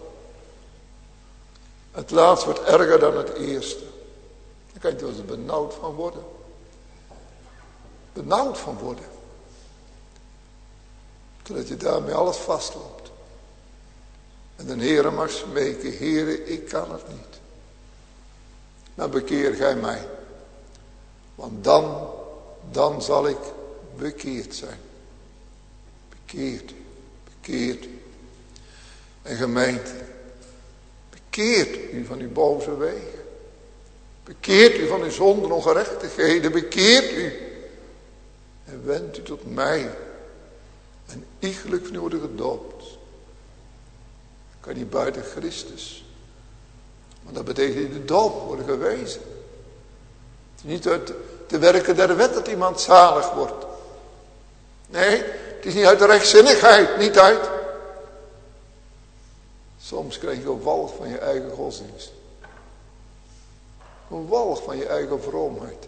Het laatste wordt erger dan het eerste. Daar kan je er wel eens benauwd van worden. Benauwd van worden. Totdat je daarmee alles vastloopt. En de Heere mag smeken. Heere, ik kan het niet. Maar bekeer gij mij. Want dan zal ik bekeerd zijn. Bekeert u. Bekeert u. En gemeente. Bekeert u van uw boze wegen. Bekeert u van uw zonden en ongerechtigheden. Bekeert u. En wendt u tot mij. En iegelijk van u worden gedoopt. Kan niet buiten Christus. Maar dat betekent in de doop worden gewezen. Het is niet uit de werken der wet dat iemand zalig wordt. Nee, het is niet uit de rechtzinnigheid. Niet uit. Soms krijg je een walg van je eigen godsdienst. Een walg van je eigen vroomheid.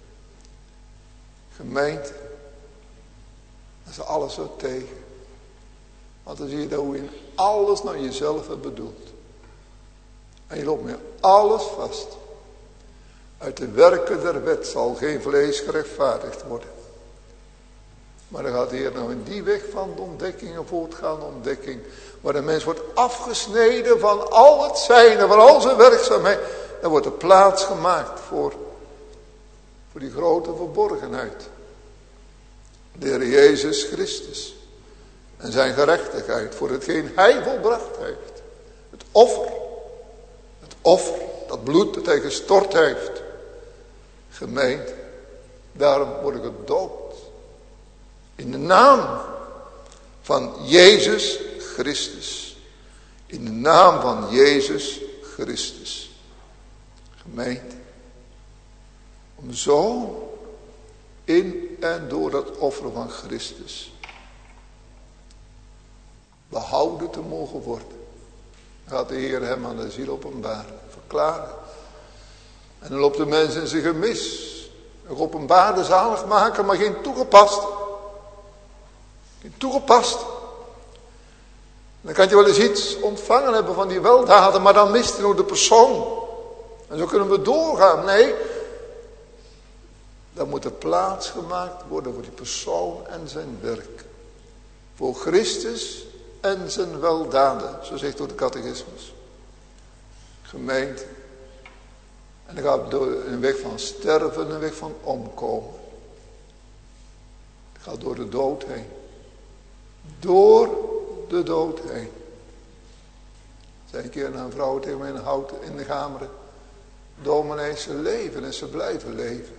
Gemeente. Dat is alles zo tegen. Want dan zie je dat hoe je alles naar jezelf hebt bedoeld. En je loopt met alles vast. Uit de werken der wet zal geen vlees gerechtvaardigd worden. Maar dan gaat de Heer nou in die weg van de ontdekking, een voortgaande ontdekking. Waar de mens wordt afgesneden van al het zijne, van al zijn werkzaamheid. Dan wordt er plaats gemaakt voor die grote verborgenheid. De Heer Jezus Christus. En zijn gerechtigheid voor hetgeen hij volbracht heeft. Het offer. Het offer. Dat bloed dat hij gestort heeft. Gemeente. Daarom worden gedoopt. In de naam van Jezus Christus. In de naam van Jezus Christus. Gemeente. Om zo in en door dat offer van Christus behouden te mogen worden. Gaat de Heer hem aan de ziel openbaren, verklaren. En dan loopt de mens in zijn gemis. Een geopenbaarde zaligmaker, maar geen toegepast. Geen toegepast. Dan kan je wel eens iets ontvangen hebben van die weldaden, maar dan mist je nog de persoon. En zo kunnen we doorgaan. Nee, dan moet er plaats gemaakt worden voor die persoon en zijn werk. Voor Christus en zijn weldaden, zo zegt door de catechismus. Gemeente. En dan gaat door een weg van sterven, een weg van omkomen. Het gaat door de dood heen. Door de dood heen. Zei een keer een vrouw tegen mij in de kamer. Dominee, ze leven en ze blijven leven.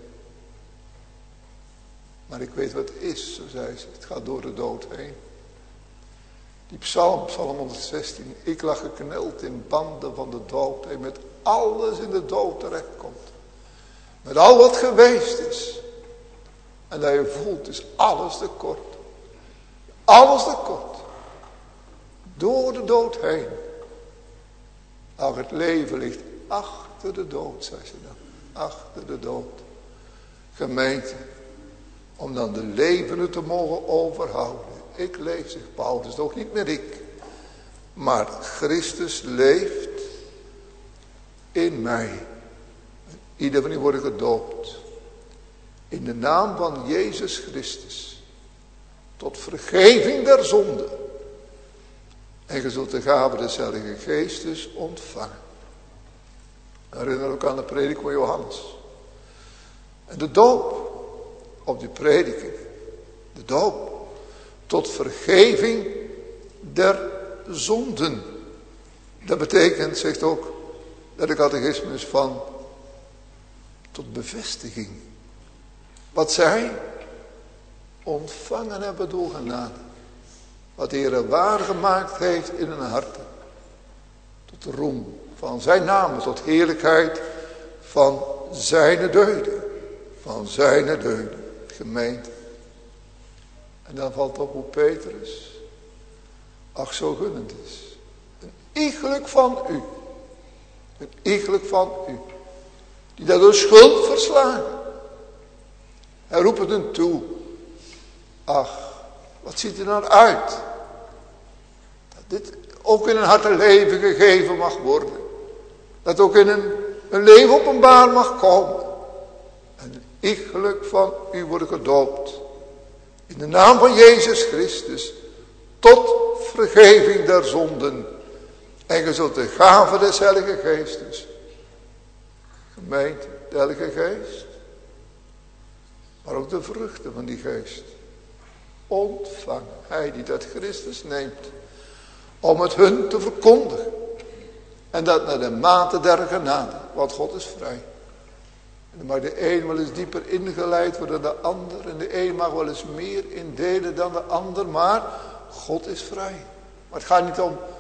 Maar ik weet wat het is, zo zei ze. Het gaat door de dood heen. Die psalm 116. Ik lag gekneld in banden van de dood. En met alles in de dood terechtkomt. Met al wat geweest is. En dat je voelt, is alles te kort. Alles te kort. Door de dood heen. Ach, het leven ligt achter de dood, zei ze dan. Achter de dood. Gemeente. Om dan de levenden te mogen overhouden. Ik leef, zegt Paulus, toch niet meer ik. Maar Christus leeft in mij. Ieder van u wordt gedoopt. In de naam van Jezus Christus. Tot vergeving der zonde. En je zult de gave des Heilige Geestes ontvangen. Herinner ook aan de prediking van Johannes. En de doop. Op die prediking. De doop. Tot vergeving der zonden. Dat betekent, zegt ook de catechismus, van tot bevestiging. Wat zij ontvangen hebben door genade. Wat de Heer waargemaakt heeft in hun harten. Tot roem van zijn naam, tot heerlijkheid van zijn deugden. Van zijn deugden. Gemeente. En dan valt op hoe Petrus, ach zo gunnend is. Een iegelijk van u. Een iegelijk van u. Die dat door schuld verslagen. Hij roept het hen toe. Ach, wat ziet er nou uit. Dat dit ook in een hart en leven gegeven mag worden. Dat ook in een leven openbaar mag komen. En iegelijk van u worden gedoopt. In de naam van Jezus Christus. Tot vergeving der zonden. En je zult de gave des Heilige Geestes. Gemeente, de Heilige Geest. Maar ook de vruchten van die geest. Ontvang. Hij die dat Christus neemt. Om het hun te verkondigen. En dat naar de mate der genade. Want God is vrij. En dan mag de een wel eens dieper ingeleid worden dan de ander. En de een mag wel eens meer indelen dan de ander. Maar God is vrij. Maar het gaat niet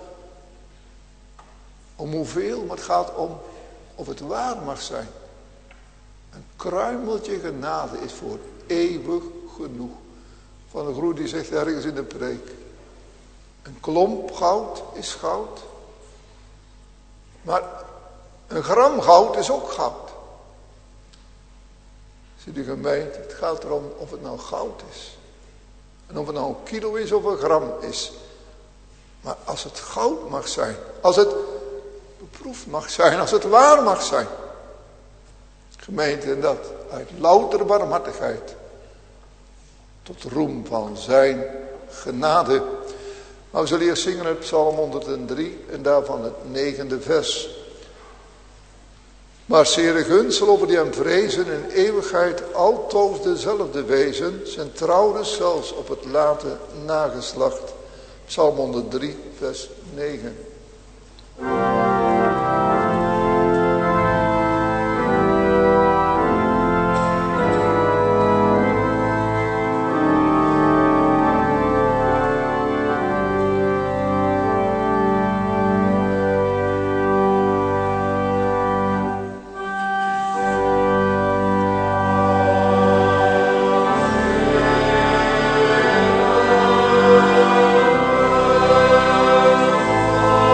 om hoeveel. Maar het gaat om of het waar mag zijn. Een kruimeltje genade is voor eeuwig genoeg. Van de groe die zegt ergens in de preek. Een klomp goud is goud. Maar een gram goud is ook goud. Zie de gemeente, het gaat erom of het nou goud is. En of het nou een kilo is of een gram is. Maar als het goud mag zijn. Als het beproefd mag zijn. Als het waar mag zijn. Gemeente, en dat uit louter barmhartigheid. Tot roem van zijn genade. Maar we zullen eerst zingen uit Psalm 103 en daarvan het 9e vers. Maar zere gunst zal over die hem vrezen in eeuwigheid altoos dezelfde wezen. Zijn trouwen zelfs op het late nageslacht. Psalm 103 vers 9. Oh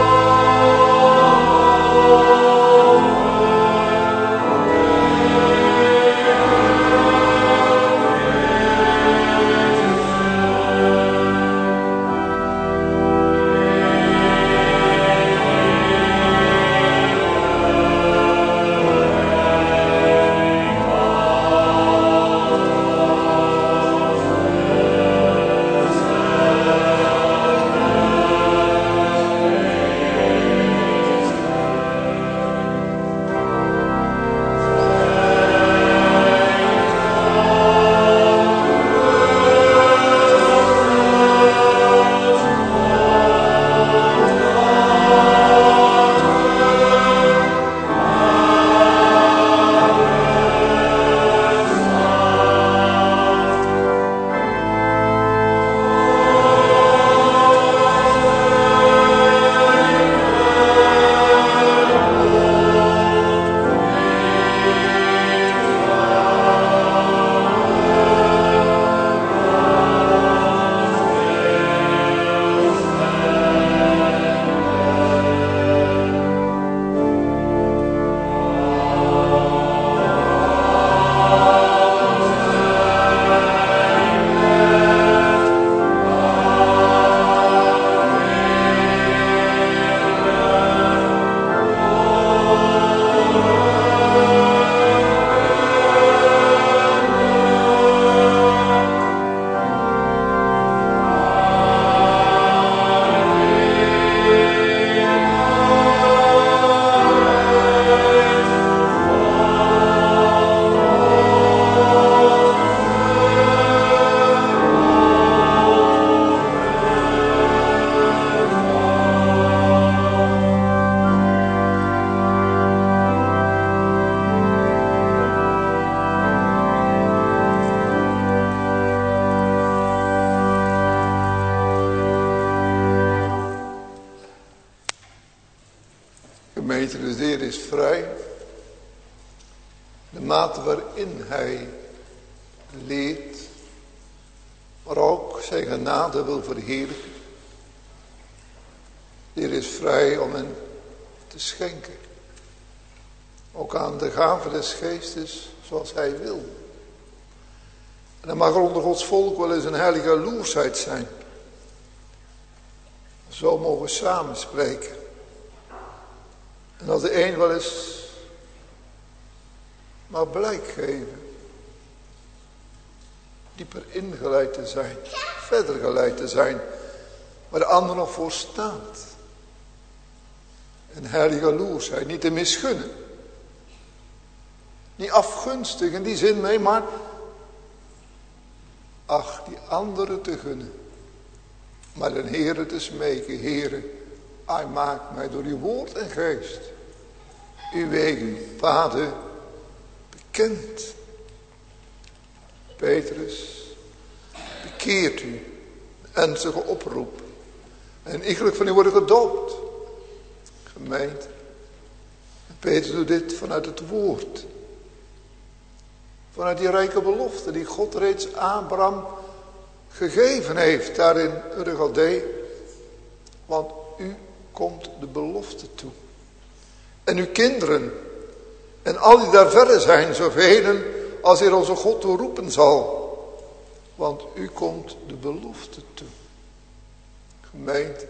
mate waarin hij leert, maar ook zijn genade wil verheerlijken. De Heer is vrij om hen te schenken. Ook aan de gave des geestes zoals hij wil. En dan mag er onder Gods volk wel eens een heilige jaloersheid zijn. Zo mogen we samen spreken. En als de een wel eens maar blijk geven. Dieper ingeleid te zijn. Verder geleid te zijn. Waar de ander nog voor staat. Een heilige jaloersheid. Niet te misgunnen. Niet afgunstig in die zin mee, maar ach, die anderen te gunnen. Maar de Heere te smeken. Heere, hij maakt mij door uw woord en geest uw wegen, uw paden bekend. Petrus, bekeert u, ernstige oproep. En iegelijk van u worden gedoopt. Gemeente. Petrus doet dit vanuit het woord. Vanuit die rijke belofte die God reeds Abraham gegeven heeft daar in Ur-Galdeë. Want u komt de belofte toe. En uw kinderen. En al die daar verder zijn, zoveel als Heer onze God toe roepen zal. Want u komt de belofte toe. Gemeente.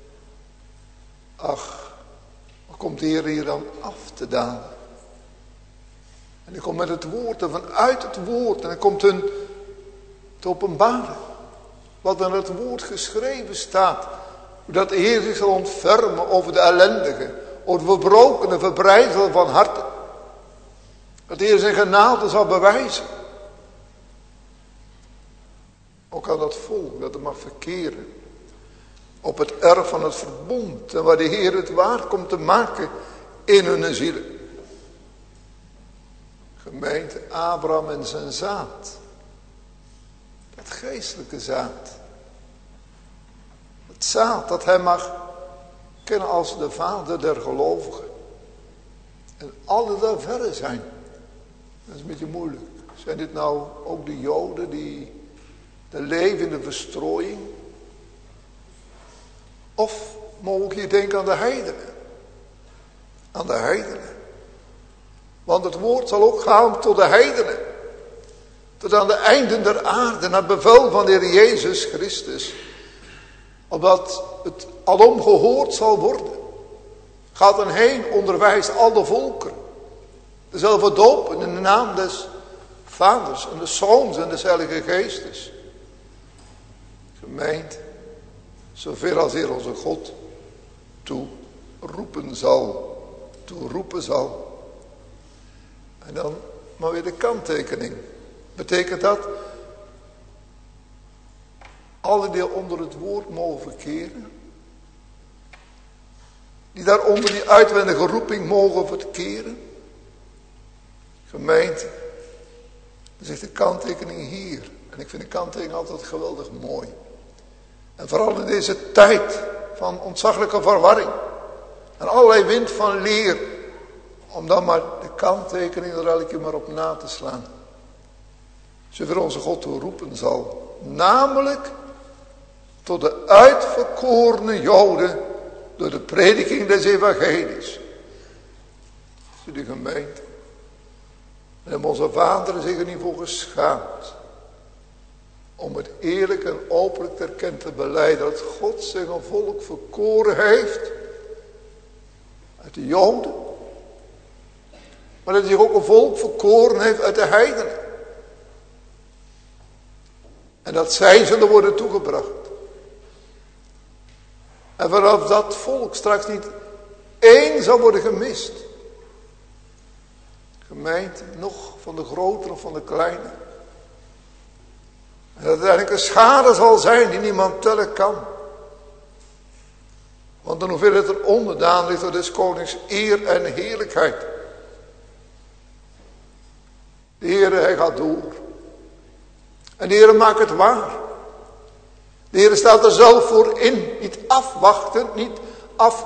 Ach, wat komt de Heer hier dan af te dalen? En hij komt met het woord en vanuit het woord. En hij komt hun te openbaren. Wat in het woord geschreven staat. Hoe dat de Heer zich zal ontfermen over de ellendigen. Over de verbrokenen, verbrijzelen van harten. Dat de Heer zijn genade zal bewijzen. Ook aan dat volk dat er mag verkeren. Op het erf van het verbond. En waar de Heer het waar komt te maken in hun zielen. Gemeente Abraham en zijn zaad. Dat geestelijke zaad. Het zaad dat hij mag kennen als de vader der gelovigen. En alle daar verre zijn. Dat is een beetje moeilijk. Zijn dit nou ook de Joden die de leven in de verstrooiing? Of mogen we hier denken aan de heidenen? Aan de heidenen. Want het woord zal ook gaan tot de heidenen. Tot aan de einden der aarde. Naar bevel van de Heer Jezus Christus. Opdat het alom gehoord zal worden. Gaat dan heen, onderwijst al de volken. Dezelfde dopen in de naam des Vaders en des Zoons en des Heilige Geestes. Gemeente. Zoveel als Heer onze God toeroepen zal. En dan maar weer de kanttekening. Betekent dat? Alle die onder het woord mogen verkeren. Die daaronder die uitwendige roeping mogen verkeren. Gemeente. Er zit de kanttekening hier. En ik vind de kanttekening altijd geweldig mooi. En vooral in deze tijd van ontzaglijke verwarring. En allerlei wind van leer. Om dan maar de kanttekening er elke keer maar op na te slaan. Zover onze God toe roepen zal. Namelijk tot de uitverkorene Joden. Door de prediking des evangelies. De gemeente. En hebben onze vaderen zich er niet voor geschaamd. Om het eerlijk en openlijk te erkennen te belijden. Dat God zich een volk verkoren heeft. Uit de Joden. Maar dat hij zich ook een volk verkoren heeft uit de heidenen. En dat zij zullen worden toegebracht. En vanaf dat volk straks niet één zal worden gemist. Gemeente, nog van de grote of van de kleine. En dat uiteindelijk een schade zal zijn die niemand tellen kan. Want dan hoeveel het er onderdaan ligt door des konings eer en heerlijkheid. De Heere, hij gaat door. En de Heere maakt het waar. De Heere staat er zelf voor in. Niet afwachtend, niet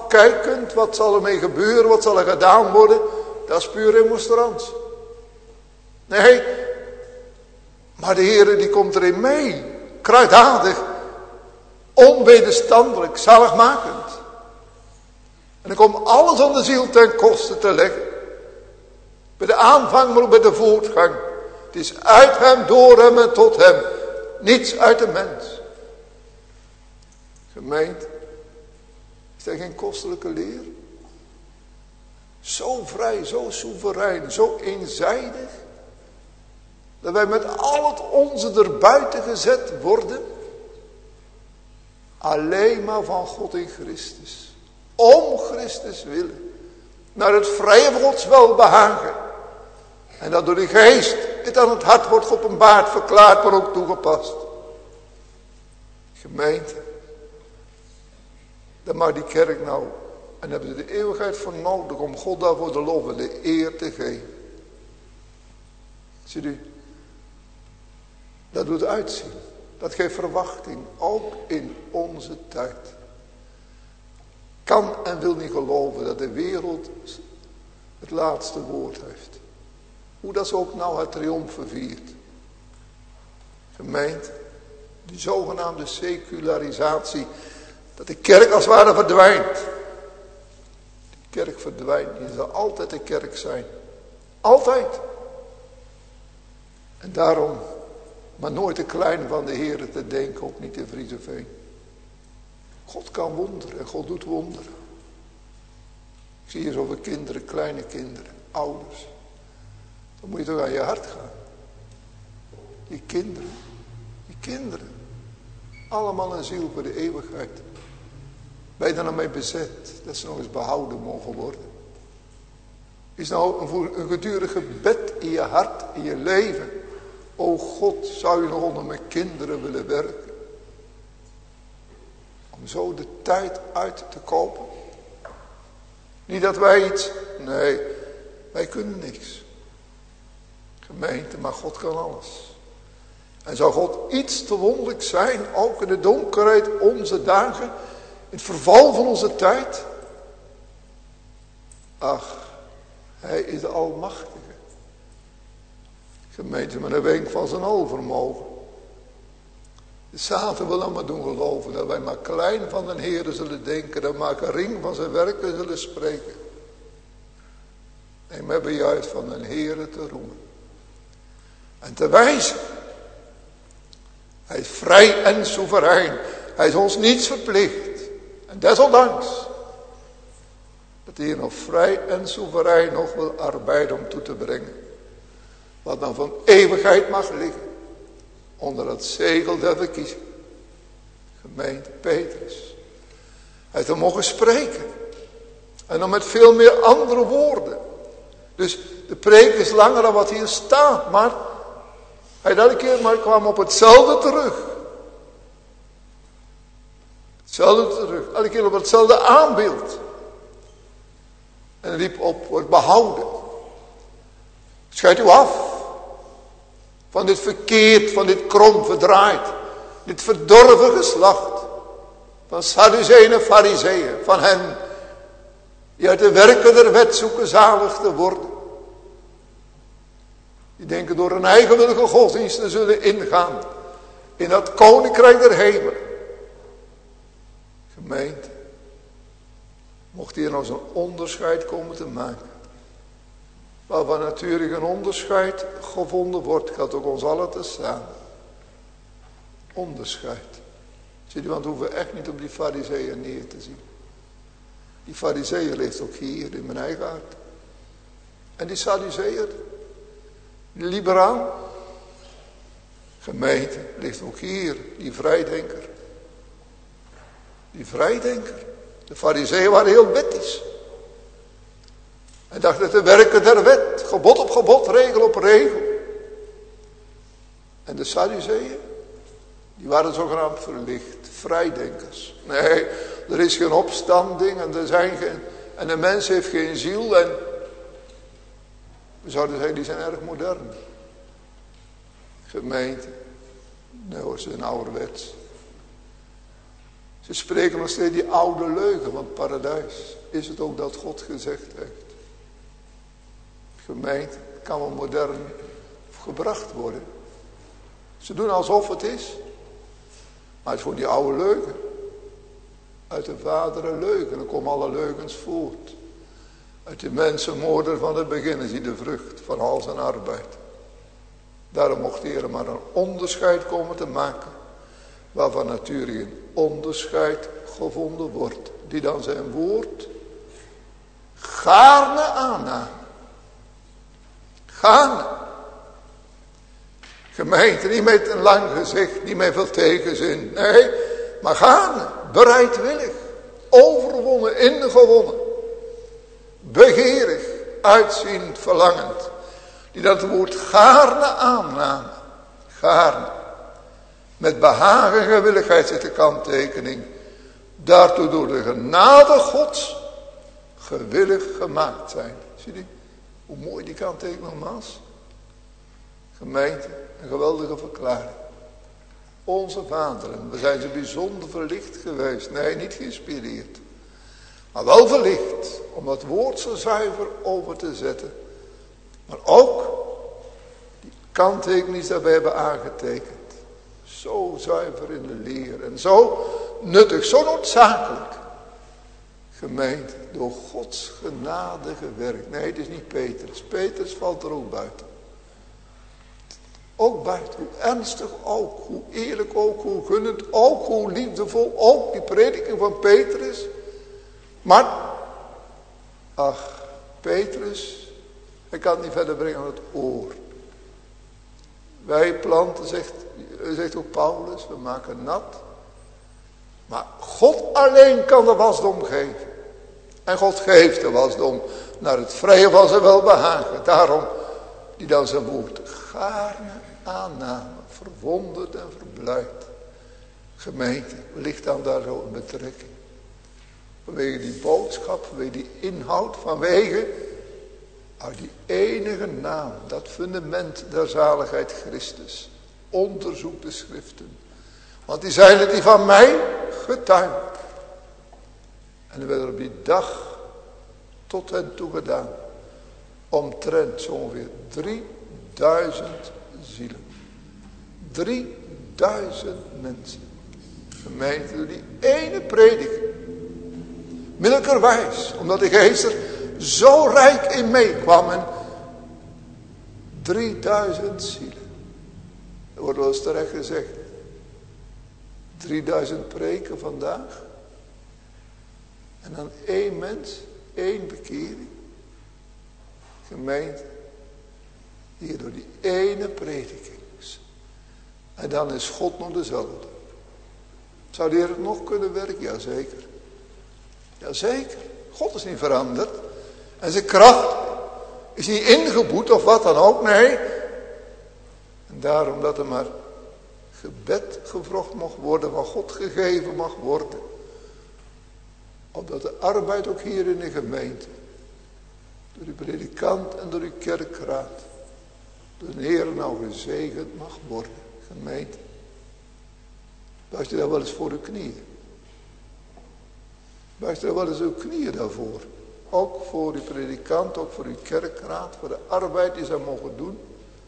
afkijkend. Wat zal er mee gebeuren, wat zal er gedaan worden. Dat is puur remonstrans. Nee, maar de Heere die komt erin mee. Kruiddadig, onwederstandelijk, zaligmakend. En dan komt alles aan de ziel ten koste te leggen. Bij de aanvang, maar ook bij de voortgang. Het is uit hem, door hem en tot hem. Niets uit de mens. Gemeente, is dat geen kostelijke leer? Zo vrij, zo soeverein, zo eenzijdig. Dat wij met al het onze erbuiten gezet worden. Alleen maar van God in Christus. Om Christus willen. Naar het vrije Gods welbehagen. En dat door de geest het aan het hart wordt geopenbaard, verklaard, maar ook toegepast. Gemeente. Dan mag die kerk nou. En hebben ze de eeuwigheid voor nodig om God daarvoor de lof en de eer te geven. Ziet u. Dat doet uitzien. Dat geeft verwachting. Ook in onze tijd. Kan en wil niet geloven dat de wereld het laatste woord heeft. Hoe dat ze ook nou haar triomfen viert. Gemeente. Die zogenaamde secularisatie. Dat de kerk als het ware verdwijnt. Die kerk verdwijnt. Die zal altijd de kerk zijn. Altijd. En daarom. Maar nooit te klein van de Heere te denken. Ook niet in Vriezeveen. God kan wonderen. En God doet wonderen. Ik zie hier zoveel kinderen. Kleine kinderen. Ouders. Dan moet je toch aan je hart gaan. Die kinderen. Die kinderen. Allemaal een ziel voor de eeuwigheid. Ben je er nou mee bezet. Dat ze nog eens behouden mogen worden. Is nou een gedurig gebed in je hart. In je leven. O God, zou je nog onder mijn kinderen willen werken? Om zo de tijd uit te kopen. Niet dat wij iets. Nee, wij kunnen niks. Gemeente, maar God kan alles. En zou God iets te wonderlijk zijn, ook in de donkerheid onze dagen, in het verval van onze tijd? Ach, hij is de Almachtige. Gemeente, met een wenk van zijn alvermogen. De Satan wil allemaal doen geloven dat wij maar klein van de Heere zullen denken, dat we maar een ring van zijn werken zullen spreken. En we hebben juist van de Heere te roemen. En te wijzen. Hij is vrij en soeverein. Hij is ons niets verplicht. En desondanks. Dat hij hier nog vrij en soeverein nog wil arbeiden om toe te brengen. Wat dan van eeuwigheid mag liggen. Onder het zegel der verkiezing. Gemeente Petrus. Hij heeft er mogen spreken. En dan met veel meer andere woorden. Dus de preek is langer dan wat hier staat. Maar hij elke keer maar kwam op hetzelfde terug. Hetzelfde terug. Elke keer op hetzelfde aanbeeld. En riep op, wordt behouden. Scheidt u af. Van dit verkeerd, van dit krom verdraaid. Dit verdorven geslacht. Van Sadduceeën en Farizeeën. Van hen die uit de werken der wet zoeken zalig te worden. Die denken door een eigenwillige godsdienst te zullen ingaan. In dat koninkrijk der hemel. Gemeente. Mocht hier nou zo'n onderscheid komen te maken. Waarvan natuurlijk een onderscheid gevonden wordt. Gaat ook ons allen te staan. Onderscheid. Ziet u, want we hoeven echt niet op die Farizeeën neer te zien. Die Farizeeën leeft ook hier in mijn eigen hart. En die Sadduceeën. Die liberaal. Gemeente ligt ook hier. Die vrijdenker. Die vrijdenker. De Farizeeën waren heel wettisch. En dachten dat de werken der wet. Gebod op gebod, regel op regel. En de Sadduceeën. Die waren zogenaamd verlicht. Vrijdenkers. Nee, er is geen opstanding. En en de mens heeft geen ziel. En we zouden zeggen, die zijn erg modern. Gemeente. Nee hoor, ze zijn ouderwets. Ze spreken nog steeds die oude leugen van het paradijs. Is het ook dat God gezegd heeft? Gemeente, kan wel modern gebracht worden. Ze doen alsof het is. Maar het is gewoon die oude leugen. Uit de vader een leugen. Dan komen alle leugens voort. Uit de mensenmoorder van het begin is hij de vrucht van al zijn arbeid. Daarom mocht de Heer maar een onderscheid komen te maken. Waarvan natuurlijk een onderscheid gevonden wordt. Die dan zijn woord gaarne aannam. Gaarne. Gemeente, niet met een lang gezicht, niet met veel tegenzin. Nee, maar gaarne, bereidwillig, overwonnen, ingewonnen. Begeerig, uitziend, verlangend. Die dat woord gaarne aannamen. Gaarne. Met behagen en gewilligheid zit de kanttekening. Daartoe door de genade Gods gewillig gemaakt zijn. Zie je hoe mooi die kanttekening nogmaals? Gemeente, een geweldige verklaring. Onze vaderen, we zijn ze bijzonder verlicht geweest. Nee, niet geïnspireerd. Maar wel verlicht om dat woord zo zuiver over te zetten. Maar ook die kanttekening die ze daarbij hebben aangetekend. Zo zuiver in de leer en zo nuttig, zo noodzakelijk. Gemeente, door Gods genade gewerkt. Nee, het is niet Petrus. Petrus valt er ook buiten. Ook buiten, hoe ernstig ook, hoe eerlijk ook, hoe gunnend ook, hoe liefdevol ook, die prediking van Petrus. Maar, ach, Petrus, hij kan het niet verder brengen aan het oor. Wij planten, zegt ook Paulus, we maken nat. Maar God alleen kan de wasdom geven. En God geeft de wasdom naar het vrije van zijn welbehagen. Daarom die dan zijn woord gaarne aannamen, verwonderd en verblijd. Gemeente, ligt dan daar zo een betrekking. Vanwege die boodschap, vanwege die inhoud, vanwege die enige naam, dat fundament der zaligheid Christus. Onderzoek de schriften. Want die zijn het die van mij getuigen. En er werd op die dag tot hen toe gedaan. Omtrent zo ongeveer 3000 zielen. 3000 mensen. Gemeente door die ene prediking. Middelkerwijs. Omdat de geest er zo rijk in meekwam. En 3000 zielen. Er wordt wel eens terecht gezegd. 3000 preken vandaag. En dan één mens, één bekering. Gemeente. Hier door die ene prediking. En dan is God nog dezelfde. Zou de Heer het nog kunnen werken? Jazeker. Jazeker. God is niet veranderd. En zijn kracht is niet ingeboet of wat dan ook. Nee. En daarom dat er maar gebed gevrocht mag worden. Van God gegeven mag worden. Opdat de arbeid ook hier in de gemeente. Door de predikant en door de kerkraad. Door de Heer nou gezegend mag worden. Gemeente. Buist u daar wel eens voor uw knieën? Buist u daar wel eens uw knieën daarvoor? Ook voor uw predikant, ook voor uw kerkraad, voor de arbeid die zij mogen doen.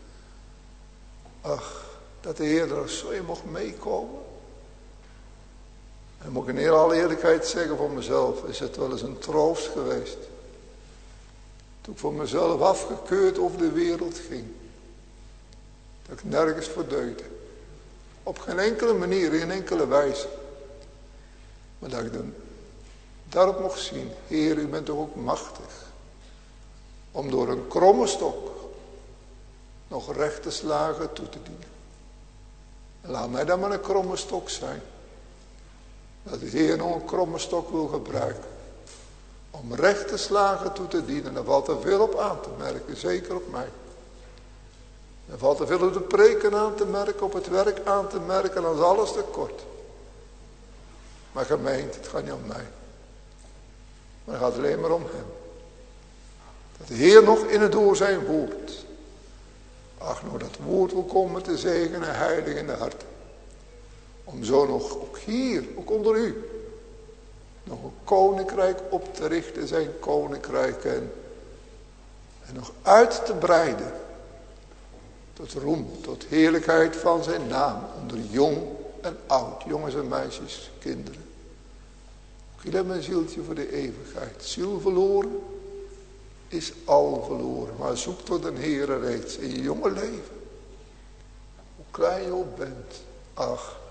Ach, dat de Heer er zo in mocht meekomen. En moet ik in heel alle eerlijkheid zeggen voor mezelf, is het wel eens een troost geweest. Toen ik voor mezelf afgekeurd over de wereld ging. Dat ik nergens voor deugde. Op geen enkele manier, in geen enkele wijze. Maar dat ik dan daarop mocht zien. Heer, u bent toch ook machtig. Om door een kromme stok nog rechte slagen toe te dienen. En laat mij dan maar een kromme stok zijn. Dat de Heer nog een kromme stok wil gebruiken. Om rechte slagen toe te dienen. Daar valt er veel op aan te merken. Zeker op mij. Er valt er veel op de preken aan te merken, op het werk aan te merken, dan is alles te kort. Maar gemeente, het gaat niet om mij. Maar het gaat alleen maar om hem. Dat de Heer nog in het door zijn woord. Ach, nou dat woord wil komen te zegenen, heilig in de hart. Om zo nog, ook hier, ook onder u. Nog een koninkrijk op te richten, zijn koninkrijk. En nog uit te breiden. tot roem, tot heerlijkheid van zijn naam, onder jong en oud, jongens en meisjes, kinderen. Ik heb mijn zieltje voor de eeuwigheid. Ziel verloren is al verloren, maar zoek tot een Heere reeds in je jonge leven. Hoe klein je ook bent, ach.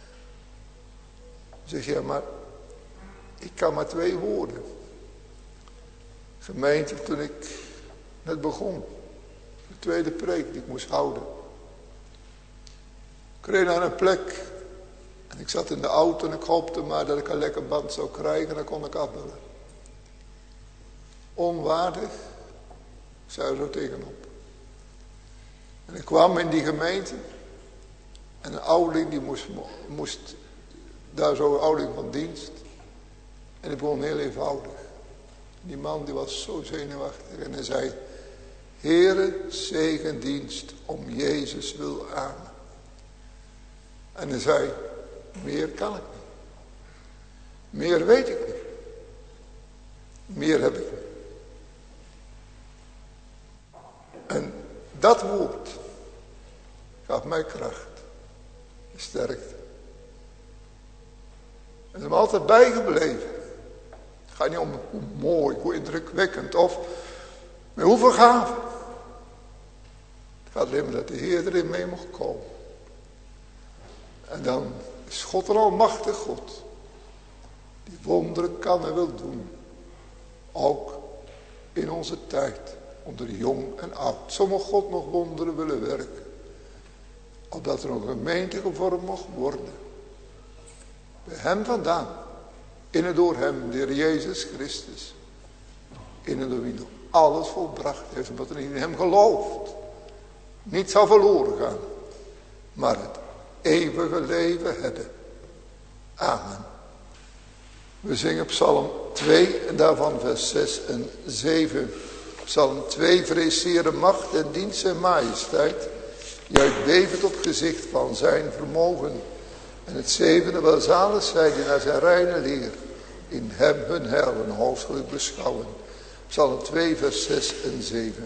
Zeg je, maar ik kan maar 2 woorden. Gemeente, toen ik net begon, de tweede preek die ik moest houden. Ik reed naar een plek en ik zat in de auto en ik hoopte maar dat ik een lekker band zou krijgen en dan kon ik afbellen. Onwaardig, ik zei er zo tegenop. En ik kwam in die gemeente en een ouderling die moest daar zo een ouderling van dienst. En ik begon heel eenvoudig. Die man die was zo zenuwachtig en hij zei, Heere, zegendienst om Jezus wil amen. En hij zei, meer kan ik niet. Meer weet ik niet. Meer heb ik niet. En dat woord gaf mij kracht. Sterkte. En is me altijd bijgebleven. Het gaat niet om hoe mooi, hoe indrukwekkend of met hoeveel gaven. Het gaat alleen maar dat de Heer erin mee mocht komen. En dan is God een almachtig God. Die wonderen kan en wil doen. Ook in onze tijd. Onder jong en oud. Zo mag God nog wonderen willen werken. Opdat er een gemeente gevormd mocht worden. Bij hem vandaan. In en door hem, de Heer Jezus Christus. In en door wie nog alles volbracht heeft. Omdat er in hem gelooft. Niet zal verloren gaan. Maar het eeuwige leven hebben. Amen. We zingen Psalm 2 en daarvan vers 6 en 7. Psalm 2, vrees Heere macht en dienst en majesteit. Juist bevend op gezicht van zijn vermogen. En het 7e, welzalig zij die naar zijn reine leer. In hem hun heil en hoofdgeluk beschouwen. Psalm 2 vers 6 en 7.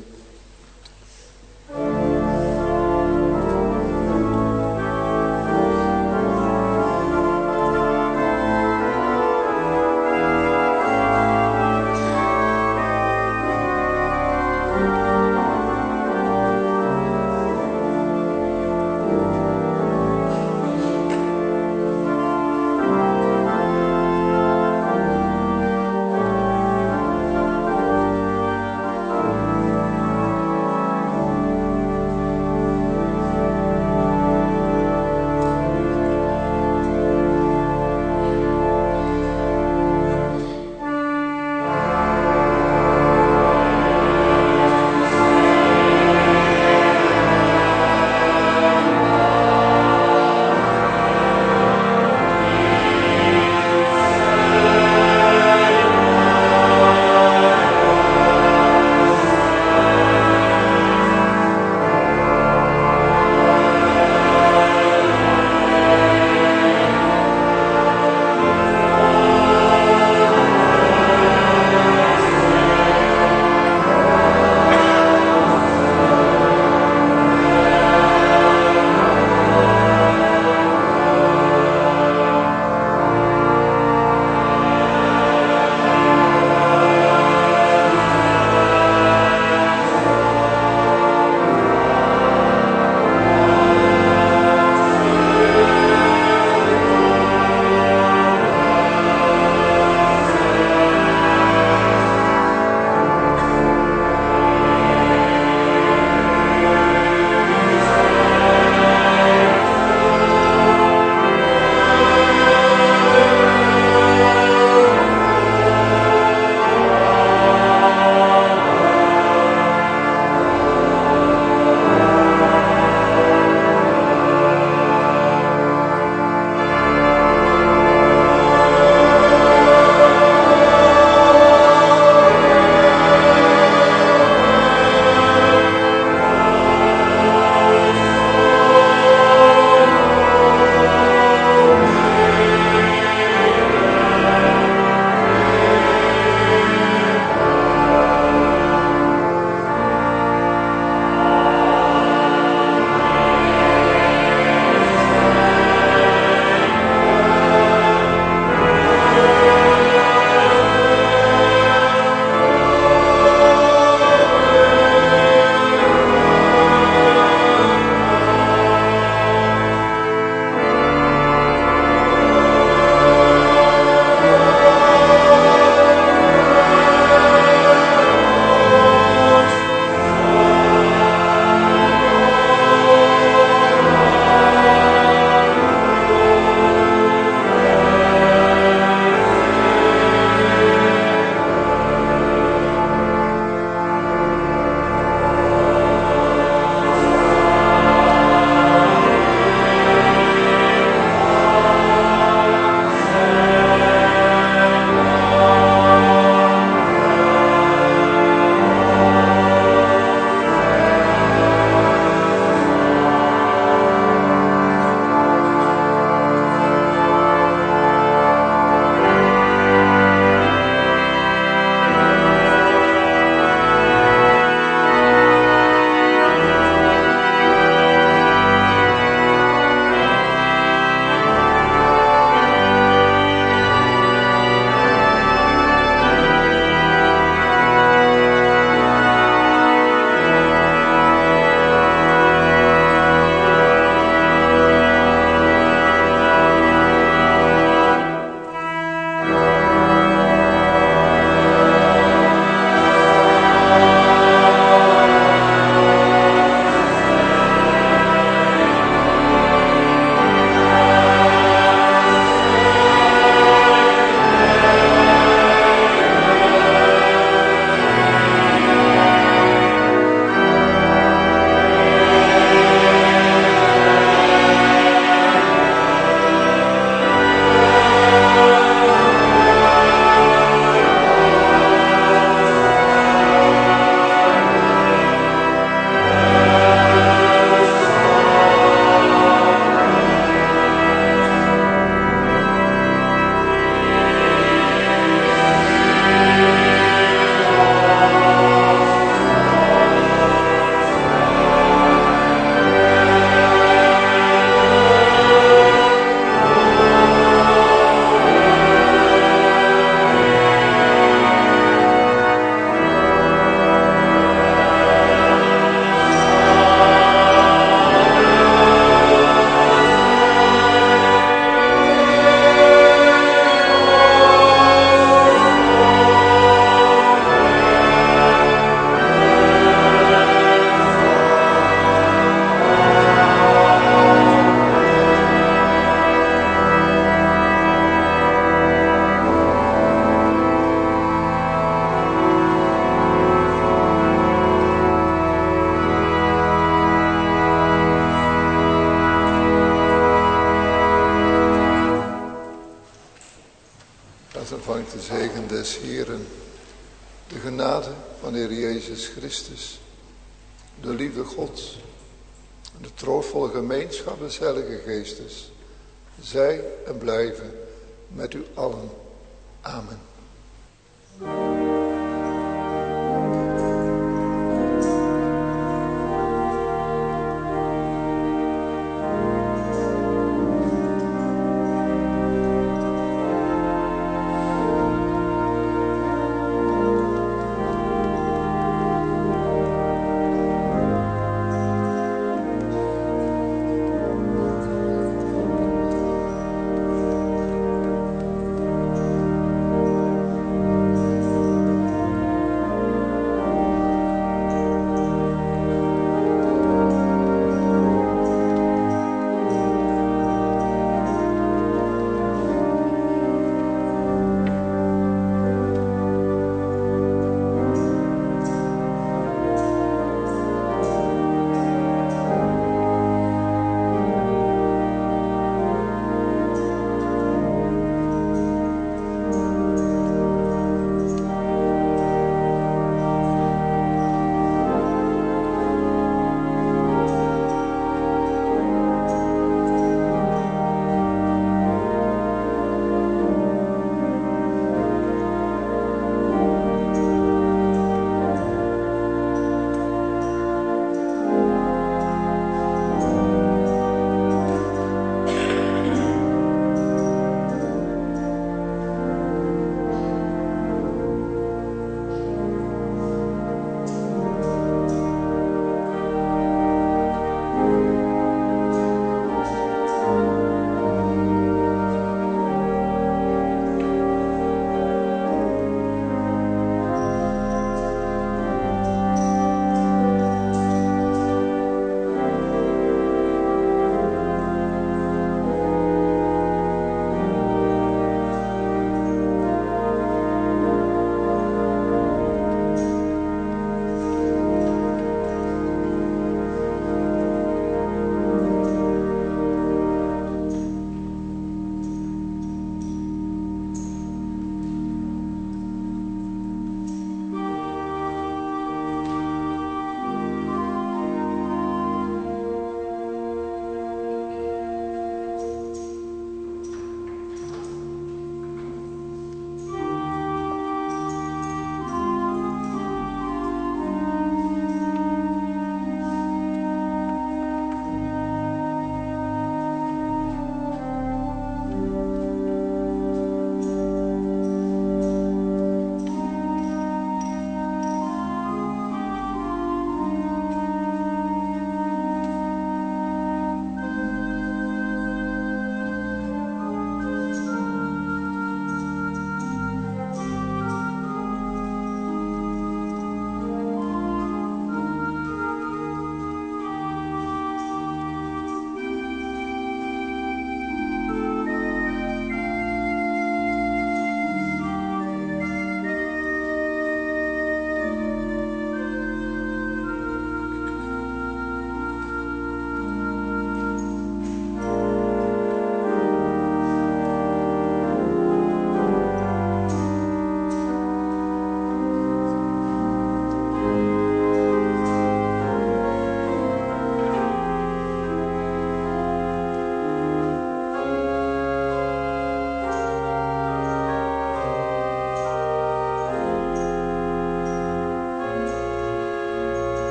ontvangt de zegen des Heeren, de genade van de Heer Jezus Christus, de lieve God en de troostvolle gemeenschap des Heilige Geestes, zij en blijven met u allen. Amen.